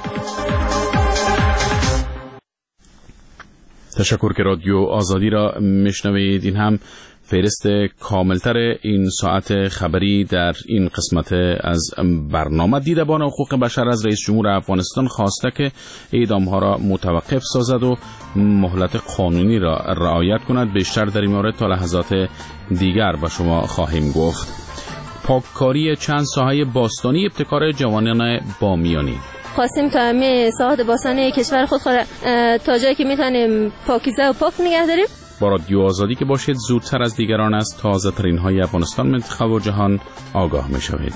تشکر که رادیو آزادی را میشنوید. این هم فهرست کاملتر این ساعت خبری در این قسمت از برنامه. دیدبان حقوق بشر از رئیس جمهور افغانستان خواسته که اعدام‌ها را متوقف سازد و مهلت قانونی را رعایت کند. بیشتر در این مورد تا لحظات دیگر با شما خواهیم گفت. پاککاری چند ساحه باستانی ابتکار جوانان بامیانی. خواستیم تا همه ساحات باستانی کشور خود خود تا جایی که میتونیم پاکیزه و پاک نگه داریم. با رادیو آزادی که باشید زودتر از دیگران از تازه ترین های افغانستان، منطقه و جهان آگاه می شوید.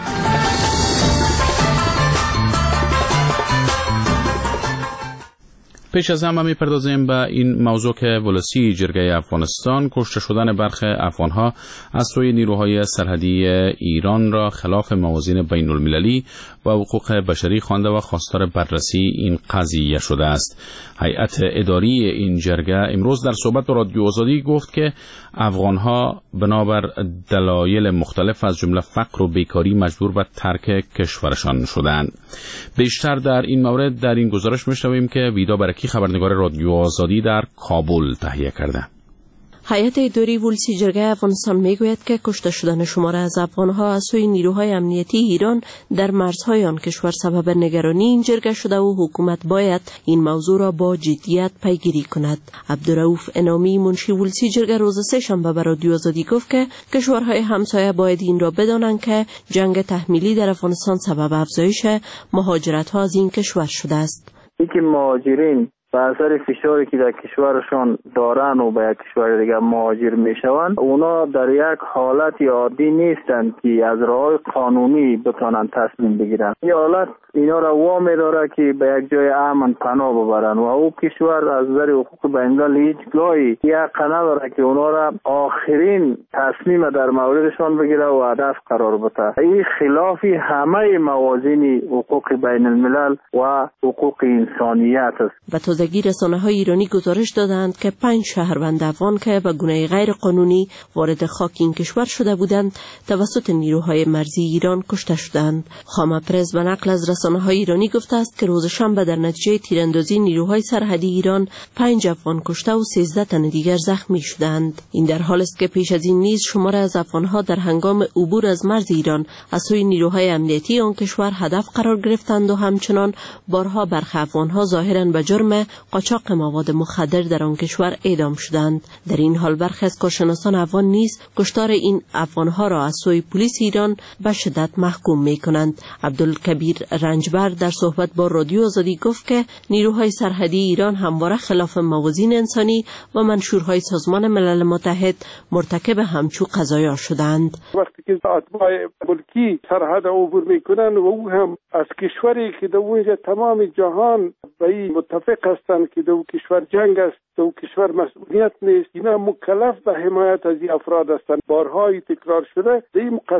پیش از همه می‌پردازیم به این موضوع که ولسی جرگه افغانستان کشته شدن برخی افغان‌ها از سوی نیروهای سرحدی ایران را خلاف موازین بین المللی و حقوق بشری خوانده و خواستار بررسی این قضیه شده است. هیئت اداری این جرگه امروز در صحبت با رادیو آزادی گفت که افغان‌ها بنابر دلایل مختلف از جمله فقر و بیکاری مجبور به ترک کشورشان شدند. بیشتر در این مورد در این گزارش می‌شنویم که ویدا برکی خبرنگار رادیو آزادی در کابل تهیه کرده. هیئت اداری ولسی جرگه افغانستان میگوید که کشته شدن شمار از افغانها از سوی نیروهای امنیتی ایران در مرزهای آن کشور سبب نگرانی این جرگه شده و حکومت باید این موضوع را با جدیت پیگیری کند. عبدالرؤوف انامی منشی ولسی جرگه روز سه شنبه به رادیو آزادی گفت که کشورهای همسایه باید این را بدانند که جنگ تحمیلی در افغانستان سبب افزایش مهاجرت‌ها از این کشور شده است. اینکه مهاجرین به اثر فشاری که در کشورشان دارن و به یک کشور دیگر مهاجر میشوند، اونا در یک حالت عادی نیستند که از راههای قانونی بتانند تصمیم بگیرند. این حالت اینا را وامی داره که به یک جای امن پناه ببرن و او کشور از نظر حقوق بین‌الملل هیچ گاهی یک نداره که اونا را آخرین تصمیم در موردشان بگیره و هدف قرار بده. این خلاف همه موازین حقوق بین الملل و حقوق انسانیت است. و تازگی رسانه‌های ایرانی گزارش دادند که پنج شهروند افغان که به گونه غیر قانونی وارد خاک این کشور شده بودند توسط نیروهای مرزی ایران کشته شدند. خامه پرز به نقل از رسانه‌های ایرانی گفته است که روز شنبه در نتیجه تیراندازی نیروهای سرحدی ایران پنج افغان کشته و سیزده تن دیگر زخمی شدند. این در حالی است که پیش از این نیز شمار از افغان‌ها در هنگام عبور از مرز ایران از سوی نیروهای امنیتی آن کشور هدف قرار گرفتند و همچنان بارها برخی افغان‌ها ظاهراً به جرم قاچاق مواد مخدر در آن کشور اعدام شدند. در این حال برخی از کارشناسان افغان نیز کشتار این افغان‌ها را از سوی پلیس ایران به شدت محکوم می‌کنند. عبدالکبیر رنجبر در صحبت با رادیو آزادی گفت که نیروهای سرحدی ایران همواره خلاف موازین انسانی و منشورهای سازمان ملل متحد مرتکب همچو قضایا شدند. وقتی که اتباع ملکی سرحد عبور میکنند و او هم از کشوری که در اونجا تمام جهان به این متفق هستند که در کشور جنگ است، در کشور مسئولیت نیست، اینا مکلف به حمایت از این افراد هستند. بارهای تکرار شده در این مقصر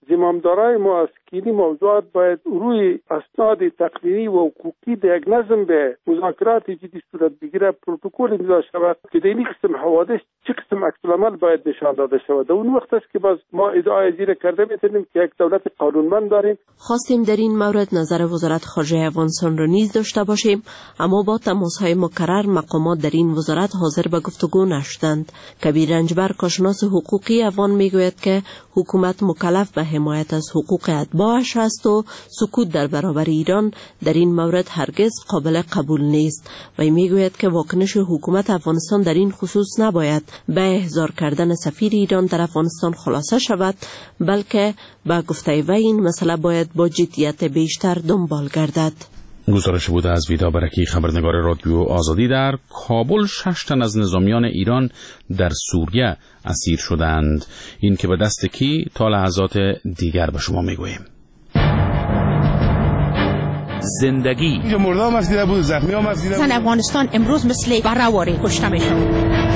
زمامدارای ما است که این موضوعات باید روی اسناد تقریری و حقوقی در یک نظم به مذاکرات جدی صورت بگیره، پروتکل امضا شود که در این قسم حوادث چه قسم عکس العمل باید نشان داده شود. اون وقت است که باز ما ادعای زیر کرده میتونیم که یک دولت قانونمند داریم. خواستیم در این مورد نظر وزارت خارجه افغانستان را نیز داشته باشیم، اما با تماس‌های مکرر مقامات در این وزارت حاضر به گفتگو نشدند. کبیر رنجبر، کارشناس حقوقی افغان، میگوید که حکومت مکلف به حمایت از حقوق اتباعش است و سکوت در برابر ایران در این مورد هرگز قابل قبول نیست. و میگوید که واکنش حکومت افغانستان در این خصوص نباید به احضار کردن سفیر ایران در افغانستان خلاصه شود، بلکه به گفته وی این مسئله باید با جدیت بیشتر دنبال گردد. گزارش بود از ویدا برکی، خبرنگار رادیو آزادی. در کابل شش تن از نظامیان ایران در سوریه اسیر شدند. این که به دست کی تا لحظات دیگر به شما میگوییم. زندگی اینجا مردا هم افزیده بود، زخمی هم افزیده بود. زن افغانستان امروز مثل برهواری کشته میشن.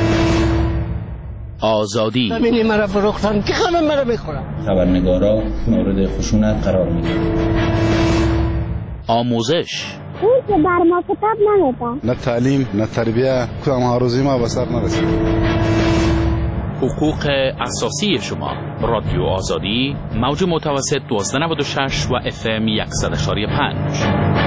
آزادی همینی مرا فروختن که خانم مرا بخورم. خبرنگارا مورد خشونت قرار میگیرن. آموزش اون که بر ما کتاب نمیدن، نه تعلیم نه تربیه، کدام هاروزی ما به سر نرسید. حقوق اساسی شما. رادیو آزادی، موج متوسط دوازده نود و شش و اف ام صد و یک و پنج.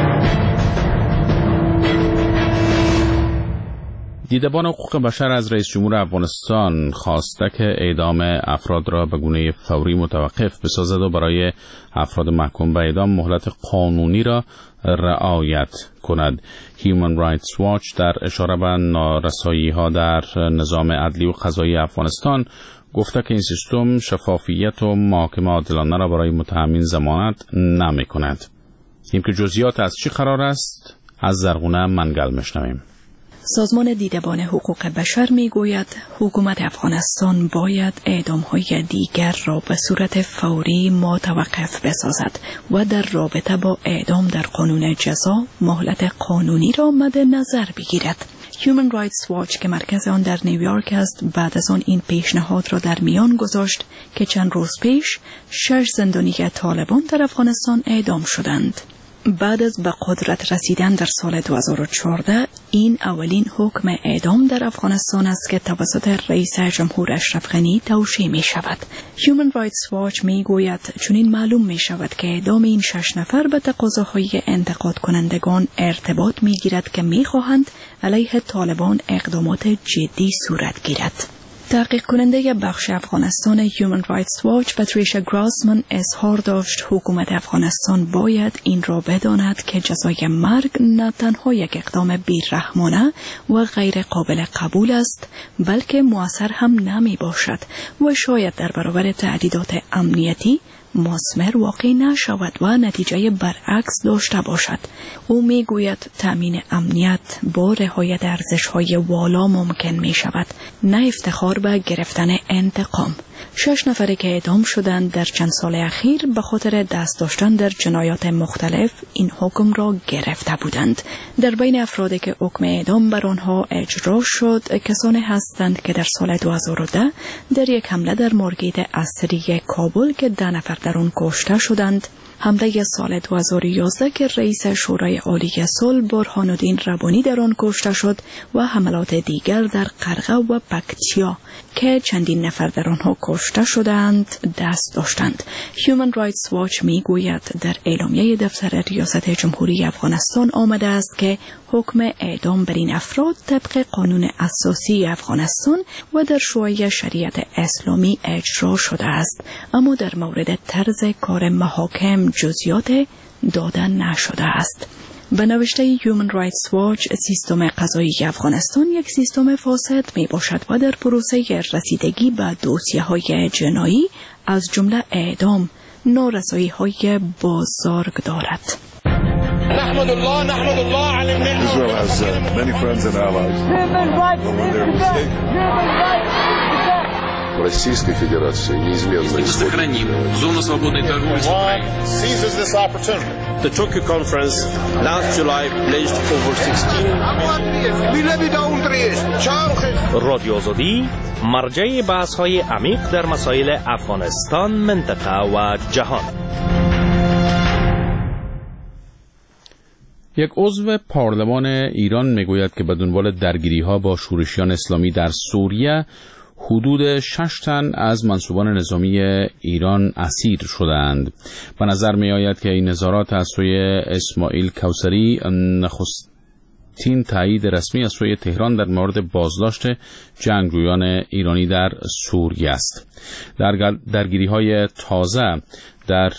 دیدبان حقوق بشر از رئیس جمهور افغانستان خواسته که اعدام افراد را به گونه فوری متوقف بسازد و برای افراد محکوم به اعدام مهلت قانونی را رعایت کند. Human Rights Watch در اشاره به نارسایی‌ها در نظام عدلی و قضایی افغانستان گفته که این سیستم شفافیت و محاکمه عادلانه را برای متهمین ضمانت نمی کند. این که جزئیات از چی قرار است از زرغونه منگل میشنویم. سازمان دیدبان حقوق بشر می گوید حکومت افغانستان باید اعدام‌های دیگر را به صورت فوری متوقف بسازد و در رابطه با اعدام در قانون جزا مهلت قانونی را مد نظر بگیرد. Human Rights Watch که مرکز آن در نیویورک است بعد از آن این پیشنهاد را در میان گذاشت که چند روز پیش شش زندانی طالبان در افغانستان اعدام شدند. بعد از به قدرت رسیدن در سال دو هزار و چهارده این اولین حکم اعدام در افغانستان است که توسط رئیس جمهور اشرف غنی توشیح می شود. Human Rights Watch می گوید چنین معلوم می شود که اعدام این شش نفر به تقاضاهای انتقاد کنندگان ارتباط می گیرد که می خواهند علیه طالبان اقدامات جدی صورت گیرد. تحقیق کننده بخش افغانستان Human Rights Watch پاتریشیا گراسمن اظهار داشت حکومت افغانستان باید این را بداند که جزای مرگ نه تنها یک اقدام بیرحمانه و غیر قابل قبول است بلکه مؤثر هم نمی باشد و شاید در برابر تهدیدات امنیتی مثمر واقع نشود و نتیجه برعکس داشته باشد. او می گوید تأمین امنیت با رعایت ارزش‌های والا ممکن می شود، نه افتخار به گرفتن انتقام. شش نفری که اعدام شدند در چند سال اخیر به خاطر دست داشتن در جنایات مختلف این حکم را گرفته بودند. در بین افرادی که حکم اعدام بر آنها اجرا شد کسانی هستند که در سال دو هزار و ده در یک حمله در مارکت عصری کابل که ده نفر در آن کشته شدند، حمله سال دو هزار و یازده که رئیس شورای عالی صلح برهان الدین ربانی در آن کشته شد و حملات دیگر در قرغه و پکتیا که چندین نفر در آنها کشته شدند دست داشتند. Human Rights Watch می گوید در اعلامیه دفتر ریاست جمهوری افغانستان آمده است که حکم اعدام بر این افراد طبق قانون اساسی افغانستان و در شورای شریعت اسلامی اجرا شده است، اما در مورد طرز کار محاکم جزئیات داده نشده است. به نوشته Human Rights Watch سیستم قضایی افغانستان یک سیستم فاسد می باشد و در پروسه رسیدگی به دوسیه های جنایی از جمله اعدام نارسایی های بزرگ دارد. نحمد الله نحمد الله على النعمة. Israel has uh, many friends and allies. Human rights. в Российской Федерации неизменно Если мы сохраним зону свободной торговли с Украиной. The Tokyo Conference last July pledged over sixteen رادیو آزادی مرجع بحث های عمیق در مسائل افغانستان، منطقه و جهان. یک عضو پارلمان ایران میگوید که به دنبال درگیری‌ها با شورشیان اسلامی در سوریه حدود شش تن از منصوبان نظامی ایران اسیر شدند. به نظر می آید که این نظارات از سوی اسماعیل کوثری نخستین تایید رسمی از سوی تهران در مورد بازداشت جنگجویان ایرانی در سوریه است. در درگیری‌های تازه در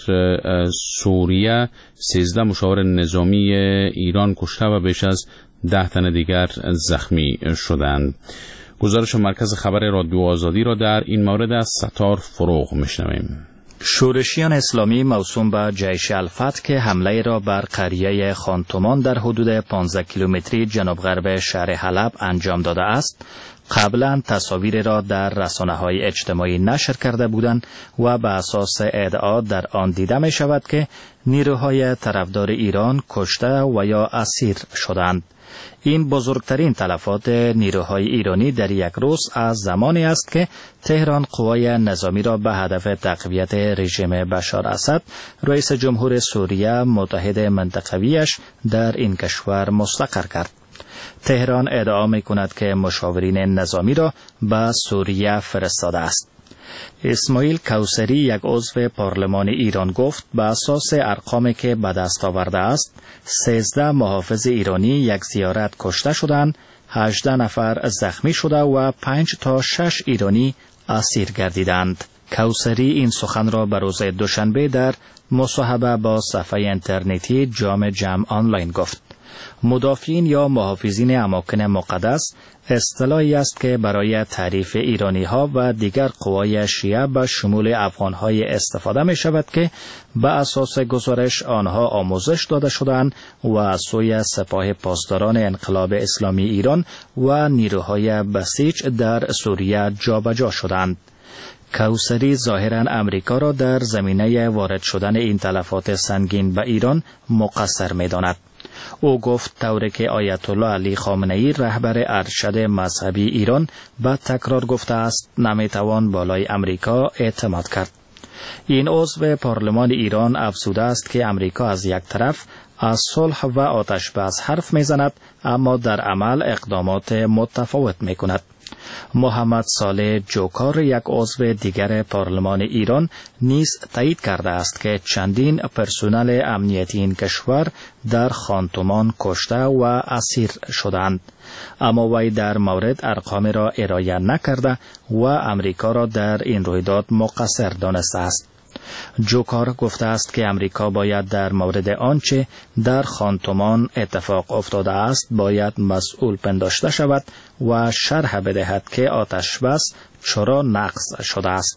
سوریه سیزده مشاور نظامی ایران کشته و بیش از ده تن دیگر زخمی شدند. گزارش مرکز خبر رادیو آزادی را در این مورد از ستار فروغ میشنویم. شورشیان اسلامی موسوم به جیش الفتح که حمله را بر قریه خانتومان در حدود پانزده کیلومتری جنوب غرب شهر حلب انجام داده است، قبلا تصاویر را در رسانه‌های اجتماعی نشر کرده بودند و به اساس ادعا در آن دیده می شود که نیروهای طرفدار ایران کشته و یا اسیر شدند. این بزرگترین تلفات نیروهای ایرانی در یک روز از زمانی است که تهران قوای نظامی را به هدف تقویت رژیم بشار اسد، رئیس جمهور سوریه متحد منطقویش در این کشور مستقر کرد. تهران ادعا می کند که مشاورین نظامی را به سوریه فرستاده است. اسماعیل کوثری، یک عضو پارلمان ایران، گفت به اساس ارقامی که به دست آورده است، سیزده محافظ ایرانی یک زیارت کشته شدند، هجده نفر زخمی شده و پنج تا شش ایرانی اسیر گردیدند. کوثری این سخن را به روز دوشنبه در مصاحبه با صفحه اینترنتی جام جم آنلاین گفت. مدافعین یا محافظین اماکن مقدس اصطلاحی است که برای تعریف ایرانی ها و دیگر قوای شیعه به شمول افغان های استفاده می شود که به اساس گزارش آنها آموزش داده شدند و از سوی سپاه پاسداران انقلاب اسلامی ایران و نیروهای بسیج در سوریه جابجا شدند. کوثری ظاهراً امریکا را در زمینه وارد شدن این تلفات سنگین به ایران مقصر می داند. او گفت طوری که آیت الله علی خامنه‌ای رهبر ارشد مذهبی ایران به تکرار گفته است، نمیتوان بالای امریکا اعتماد کرد. این عضو پارلمان ایران افزوده است که امریکا از یک طرف از صلح و آتش بس حرف میزند، اما در عمل اقدامات متفاوت میکند. محمد صالح جوکار، یک عضو دیگر پارلمان ایران، نیز تایید کرده است که چندین پرسنل امنیتی این کشور در خانتومان کشته و اسیر شدند، اما وی در مورد ارقام را ارائه نکرده و امریکا را در این رویداد مقصر دانسته است. جوکار گفته است که امریکا باید در مورد آنچه در خانتومان اتفاق افتاده است باید مسئول پنداشته شود و شرح بدهد که آتش بس چرا نقض شده است.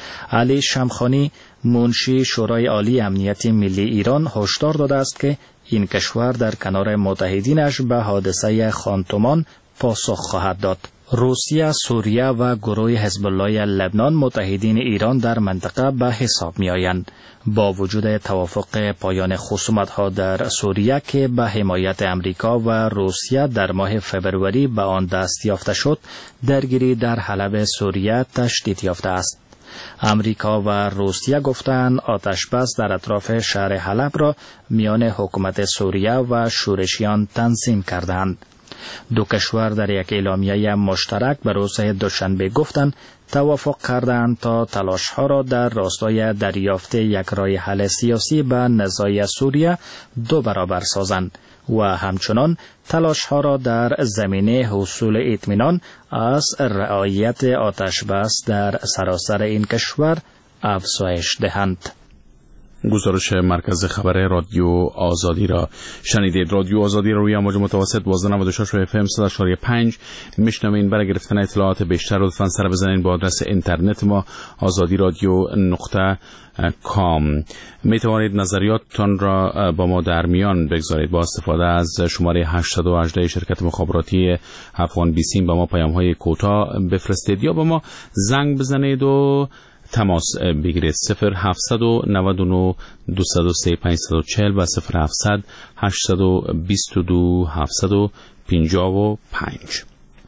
علی شمخانی، منشی شورای عالی امنیت ملی ایران، هشدار داده است که این کشور در کنار متحدینش به حادثه خانتومان پاسخ خواهد داد. روسیه، سوریه و گروه حزب الله لبنان متحدین ایران در منطقه به حساب می آیند. با وجود توافق پایان خصومت‌ها در سوریه که به حمایت امریکا و روسیه در ماه فبروری به آن دست یافته شد، درگیری در حلب سوریه تشدید یافته است. امریکا و روسیه گفتند آتش بس در اطراف شهر حلب را میان حکومت سوریه و شورشیان تنظیم کردند. دو کشور در یک اعلامیه مشترک به روز دوشنبه گفتند توافق کردند تا تلاش‌ها را در راستای دریافت یک راه حل سیاسی به نزاع سوریه دو برابر سازند و همچنان تلاش‌ها را در زمینه حصول اطمینان از رعایت آتش بس در سراسر این کشور افزایش دهند. گزارش مرکز خبر رادیو آزادی را شنیدید. رادیو آزادی را روی امواج متوسط دوازده نود و شش و اف ام صد و شش و پنج میشنوین. برای گرفتن اطلاعات بیشتر لطفاً سر بزنید به آدرس اینترنت ما آزادی رادیو نقطه کام. می توانید نظریاتتان را با ما در میان بگذارید با استفاده از شماره هشت یک هشت شرکت مخابراتی افغان بیسیم با ما پیام های کوتاه بفرستید یا با ما زنگ بزنید و تماس بگیرید. صفر هفت نه نه دو صفر سه پنج چهار صفر و صفر هفت هشت دو دو هفت پنج پنج.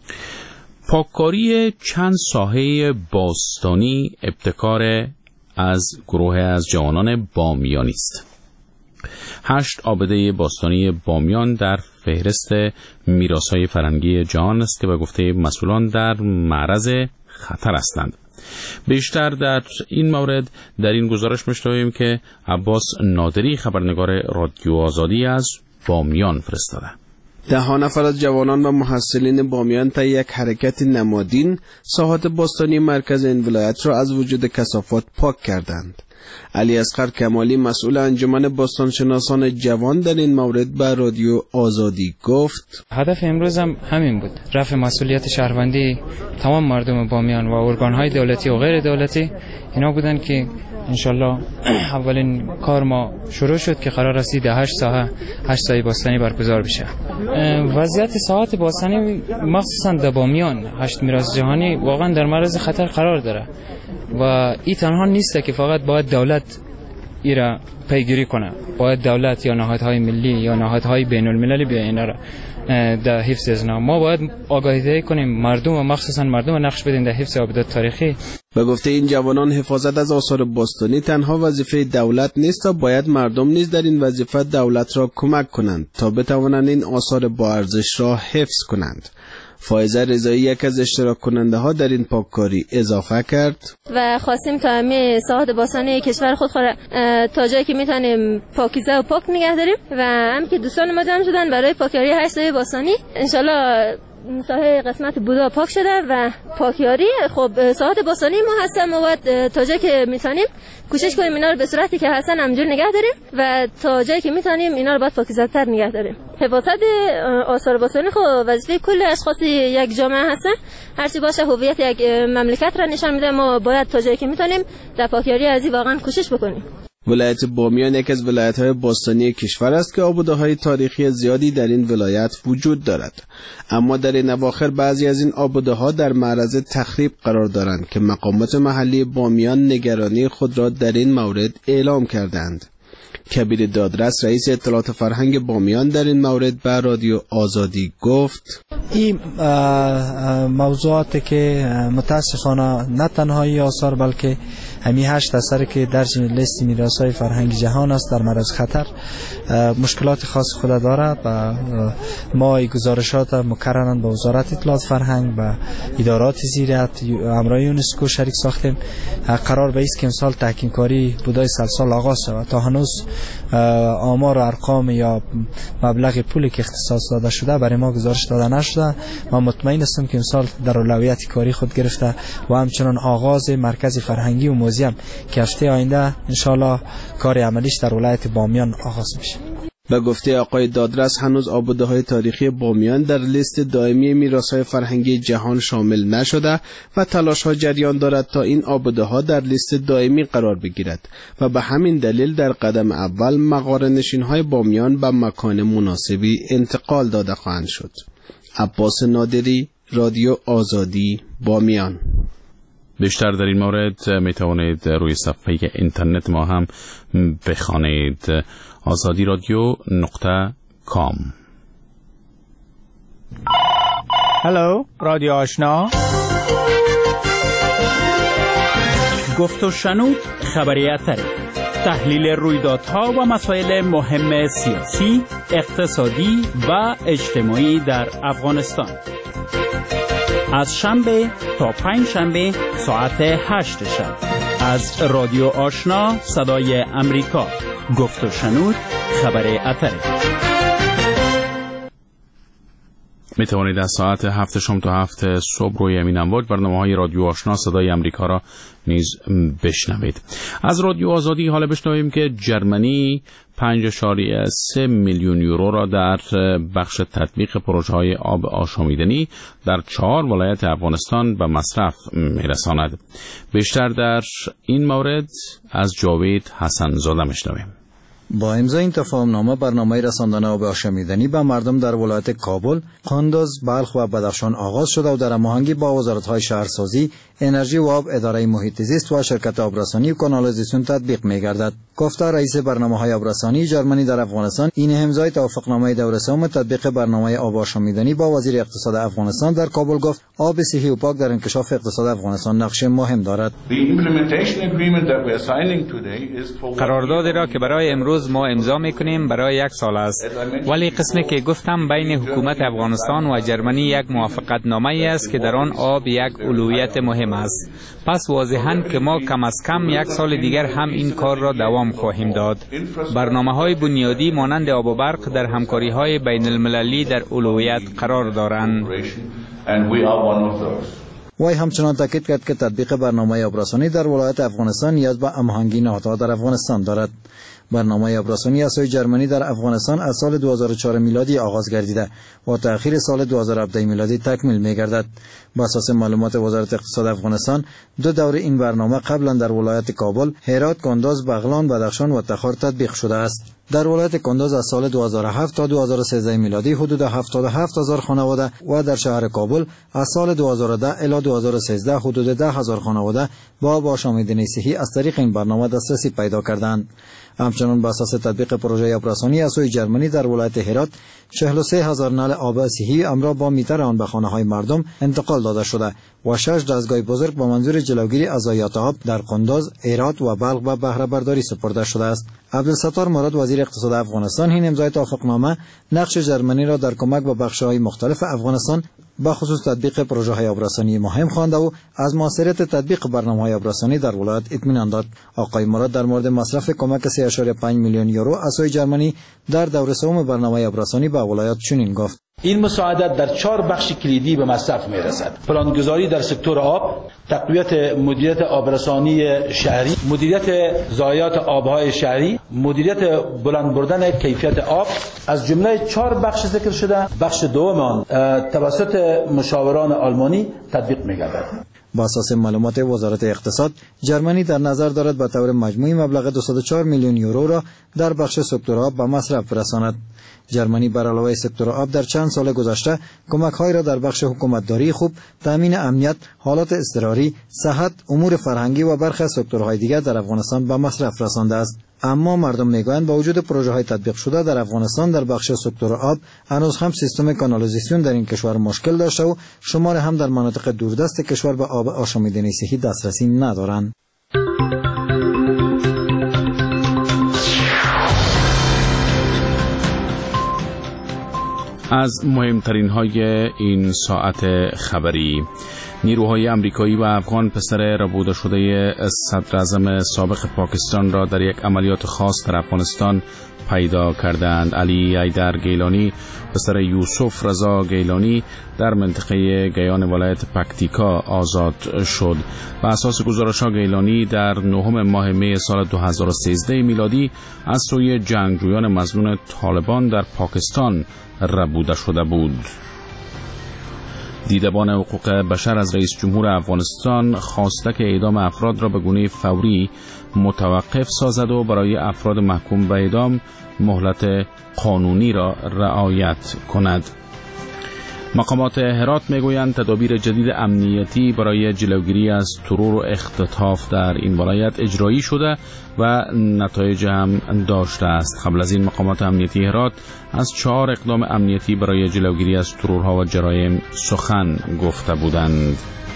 پاککاری چند ساحه باستانی ابتکار از گروه از جوانان بامیانی است. هشت آبده باستانی بامیان در فهرست میراث‌های فرهنگی جهان است که به گفته مسئولان در معرض خطر هستند. بیشتر در این مورد در این گزارش می‌شنویم که عباس نادری خبرنگار رادیو آزادی از بامیان فرستاده. ده ها نفر از جوانان و محصلین بامیان تا یک حرکت نمادین ساحات باستانی مرکز این ولایت را از وجود کثافات پاک کردند. علی اصغر کمالی مسئول انجمن باستانشناسان جوان در این مورد به رادیو آزادی گفت هدف امروز هم همین بود، رفع مسئولیت شهروندی تمام مردم بامیان و ارگان‌های دولتی و غیر دولتی. اینا بودن که انشالله اولین کار ما شروع شد که قرار است ده هشت ساحه هشت ساحه باستانی برگزار بشه. وضعیت ساحات باستانی مخصوصا در بامیان هشت میراث جهانی واقعا در معرض خطر قرار داره و این تنها نیست که فقط باید دولت ایرا پیگیری کنه، باید دولت یا نهادهای ملی یا نهادهای بین المللی بیا اینا را در حفظ از اینا. ما باید آگاهی کنیم مردم و مخصوصا مردم نقش بدیم در حفظ آبادات تاریخی. به گفته این جوانان حفاظت از آثار باستانی تنها وظیفه دولت نیست و باید مردم نیز در این وظیفه دولت را کمک کنند تا بتوانند این آثار با ارزش را حفظ کنند. فائزه رضایی یک از اشتراک کننده ها در این پاککاری اضافه کرد و خواستیم تا همه ساحات باستانی کشور خود خود تا جایی که میتونیم پاکیزه و پاک نگه داریم و هم که دوستان ما جمع شدن برای پاکیاری هشت ساحه باستانی. انشالله ساحه قسمت بودا پاک شده و پاکیاری خب ساحات باستانی ما هستن. ما باید تا جایی که میتونیم کوشش کنیم اینا رو به صورتی که هستن همجور نگه داریم و تا جایی که میتونیم اینا رو باید پاکیزه‌تر نگه داریم. حفاظت آثار باستانی خب وظیفه کل اشخاص یک جامعه هستن. هرچی باشه هویت یک مملکت را نشان میده. ما باید تا جایی که میتونیم در پاکیاری از این واقعا کوشش بکنیم. ولایت بامیان یک از ولایت‌های باستانی کشور است که آباده‌های تاریخی زیادی در این ولایت وجود دارد، اما در این اواخر بعضی از این آباده‌ها در معرض تخریب قرار دارند که مقامات محلی بامیان نگرانی خود را در این مورد اعلام کردند. کبیر دادرس رئیس اطلاعات فرهنگ بامیان در این مورد به رادیو آزادی گفت این موضوعاتی که متاسفانه نه تنها آثار بلکه همین هشت اثر که در لیست میراث‌های فرهنگی جهان است در معرض خطر مشکلات خاص خود دارد و ما این گزارشات مکرراً با وزارت اطلاعات فرهنگ و ادارات زیرت همراه یونسکو شریک ساختیم. قرار به است که امسال تحکیم کاری بودای سال آغاز شود. تا هنوز آمار و ارقام یا مبلغ پولی که اختصاص داده شده برای ما گزارش داده نشده. ما مطمئن هستم که امسال در اولویت کاری خود گرفته و همچنان آغاز مرکز فرهنگی و موزیم که هفته آینده انشالله کار عملیش در ولایت بامیان آغاز میشه. به گفته آقای دادرس هنوز آباده‌های تاریخی بامیان در لیست دائمی میراث‌های فرهنگی جهان شامل نشده و تلاش‌ها جریان دارد تا این آباده‌ها در لیست دائمی قرار بگیرد و به همین دلیل در قدم اول مغاره‌نشین‌های بامیان به مکان مناسبی انتقال داده خواهند شد. عباس نادری، رادیو آزادی، بامیان. بیشتر در این مورد می توانید روی صفحه اینترنت ما هم بخوانید آزادی رادیو نقطه کام. هلو رادیو آشنا، گفت و شنود خبری اتری، تحلیل رویدادها و مسائل مهم سیاسی، اقتصادی و اجتماعی در افغانستان از شنبه تا پنج شنبه ساعت هشت شب از رادیو آشنا صدای امریکا. گفت و شنود خبر اتری. می توانید از ساعت هفت شام تا هفت صبح روی امین امواج برنامه‌های رادیو آشنا صدای امریکا را نیز بشنوید. از رادیو آزادی حالا بشنویم که جرمنی پنج اشاریه سه میلیون یورو را در بخش تطبیق پروژه‌های آب آشامیدنی در چهار ولایت افغانستان به مصرف می‌رساند. بیشتر در این مورد از جاوید حسن زاده می‌شنویم. با امضای این تفاهم‌نامه برنامه رساندن آب آشامیدنی به مردم در ولایت کابل، قندوز، بلخ و بدخشان آغاز شده و در هماهنگی با وزارت‌های شهرسازی، انرژی و آب، اداره محیط زیست و شرکت آبرسانی و کانالیزاسیون تطبیق می‌گردد. گفته رئیس برنامه‌های آبرسانی جرمنی در افغانستان، این امضای توافقنامه دوره سوم تطبیق برنامه آب آشامیدنی با وزیر اقتصاد افغانستان در کابل گفت آب صحی و پاک در انکشاف اقتصاد افغانستان نقش مهم دارد. قراردادی را که برای امروز ما امضا می‌کنیم برای یک سال است، ولی قسمی که گفتم بین حکومت افغانستان و جرمنی یک موافقتنامه است که در آن آب یک اولویت مهم است. پس واضحاً که ما کم از کم یک سال دیگر هم این کار را دوام خواهیم داد. برنامه‌های بنیادی مانند آب و برق در همکاری‌های بین المللی در اولویت قرار دارند. وی همچنان تاکید کرد که تطبیق برنامه آبرسانی در ولایت افغانستان نیاز به هماهنگی نهادها در افغانستان دارد. برنامه آبرسانی از سوی جرمنی در افغانستان از سال دو هزار و چهار میلادی آغاز گردیده و تا اخیر سال دو هزار و هفده میلادی تکمیل می‌گردد. بر اساس معلومات وزارت اقتصاد افغانستان، دو دوره این برنامه قبلا در ولایت کابل، هرات، کندوز، بغلان، بدخشان و تخار تطبیق شده است. در ولایت کندوز از سال دو هزار و هفت تا دو هزار و سیزده میلادی حدود هفتاد و هفت هزار خانواده و در شهر کابل از سال دو هزار و ده الی دو هزار و سیزده حدود ده هزار خانواده با آب آشامیدنی صحی از طریق این برنامه دسترسی پیدا کردند. همچنان بر اساس تطبیق پروژه آبرسانی از سوی جرمنی در ولایت هرات چهل و سه هزار نل آب صحی امرا با میتر آن به خانه‌های مردم انتقال داده شده و شش دستگاه بزرگ با منظور جلوگیری از ضایعات آب در قندوز، هرات و بلخ به بهره برداری سپرده شده است. عبدالستار مراد وزیر اقتصاد افغانستان این امضای توافقنامه نقش جرمنی را در کمک به بخش‌های مختلف افغانستان به خصوص تطبیق پروژه‌های آبرسانی مهم خوانده و از موثریت تطبیق برنامه‌های آبرسانی در ولایت اطمینان داد. آقای مراد در مورد مصرف کمک سه و پنج میلیون یورو از سوی جرمنی در دوره سوم برنامه آبرسانی به ولایت چنین گفت: این مساعدت در چهار بخش کلیدی به مصرف میرسد: پلانگذاری در سکتور آب، تقویت مدیریت آبرسانی شهری، مدیریت ضایعات آبهای شهری، مدیریت بلند بردن کیفیت آب. از جمله چهار بخش ذکر شده، بخش دوم آن توسط مشاوران آلمانی تطبیق می‌گردد. با اساس معلومات وزارت اقتصاد، جرمنی در نظر دارد به طور مجموعی مبلغ دویست و چهار میلیون یورو را در بخش سکتور آب به مصرف برساند. جرمنی بر علاوه سکتور آب در چند سال گذشته کمک‌های را در بخش حکومتداری خوب، تامین امنیت، حالات اضطراری، صحت، امور فرهنگی و برخی از سکتورهای دیگر در افغانستان به مصرف رسانده است. اما مردم میگویند با وجود پروژه‌های تطبیق شده در افغانستان در بخش سکتور آب هنوز هم سیستم کانالیزاسیون در این کشور مشکل داشته و شمار هم در مناطق دوردست کشور به آب آشامیدنی صحی دسترسی ندارند. از مهمترین های این ساعت خبری: نیروهای امریکایی و افغان پسر ربوده شده صدر اعظم سابق پاکستان را در یک عملیات خاص در افغانستان پیدا کردند. علی حیدر گیلانی پسر یوسف رضا گیلانی در منطقه گیان ولایت پکتیکا آزاد شد. بر اساس گزارش‌ها گیلانی در نهم ماه می سال دو هزار و سیزده میلادی از سوی جنگجویان مظنون طالبان در پاکستان ربوده شده بود. دیدبان حقوق بشر از رئیس جمهور افغانستان خواسته که اعدام افراد را به گونه فوری متوقف سازد و برای افراد محکوم به اعدام مهلت قانونی را رعایت کند. مقامات هرات میگویند تدابیر جدید امنیتی برای جلوگیری از ترور و اختطاف در این ولایت اجرایی شده و نتایج هم داشته است. قبل از این مقامات امنیتی هرات از چهار اقدام امنیتی برای جلوگیری از ترورها و جرایم سخن گفته بودند.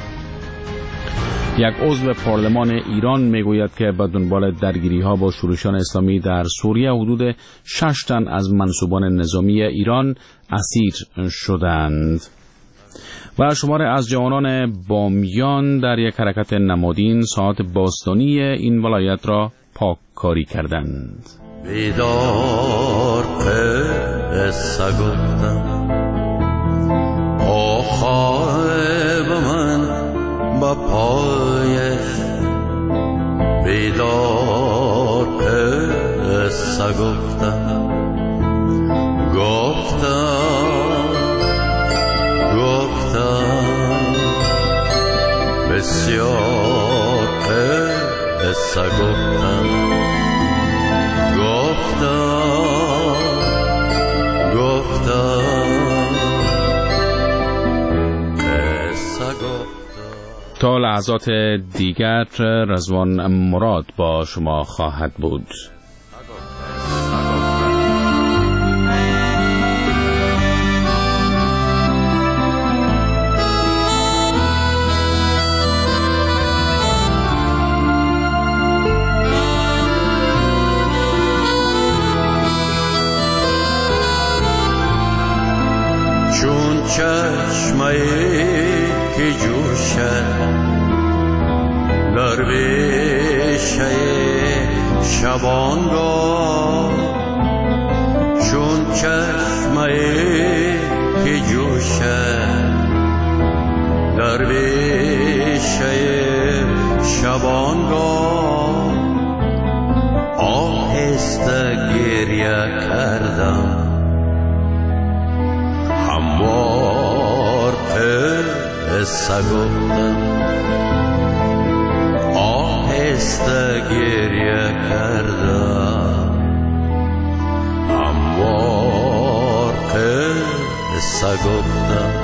یک عضو پارلمان ایران میگوید که به دنبال درگیری‌ها با شورشیان اسلامی در سوریه حدود شش تن از منصوبان نظامی ایران اسیر شدند. و شمار از جوانان بامیان در یک حرکت نمادین ساعت باستانی این ولایت را پاککاری کردند. بیدار قصه گفتم خواب من با پایش بیدار قصه گفتم گفتم گفتم بسیار قصه گفتم گفتم گفتم قصه گفتم. تا لحظات دیگر رضوان مراد با شما خواهد بود. چشمه‌ای که جوشد در بیشه شبانگاه چون چشمه‌ای که جوشد در بیشه شبانگاه آهسته گریه کردم هموار قصه گفتم آهسته گریه کردم هموار قصه گفتم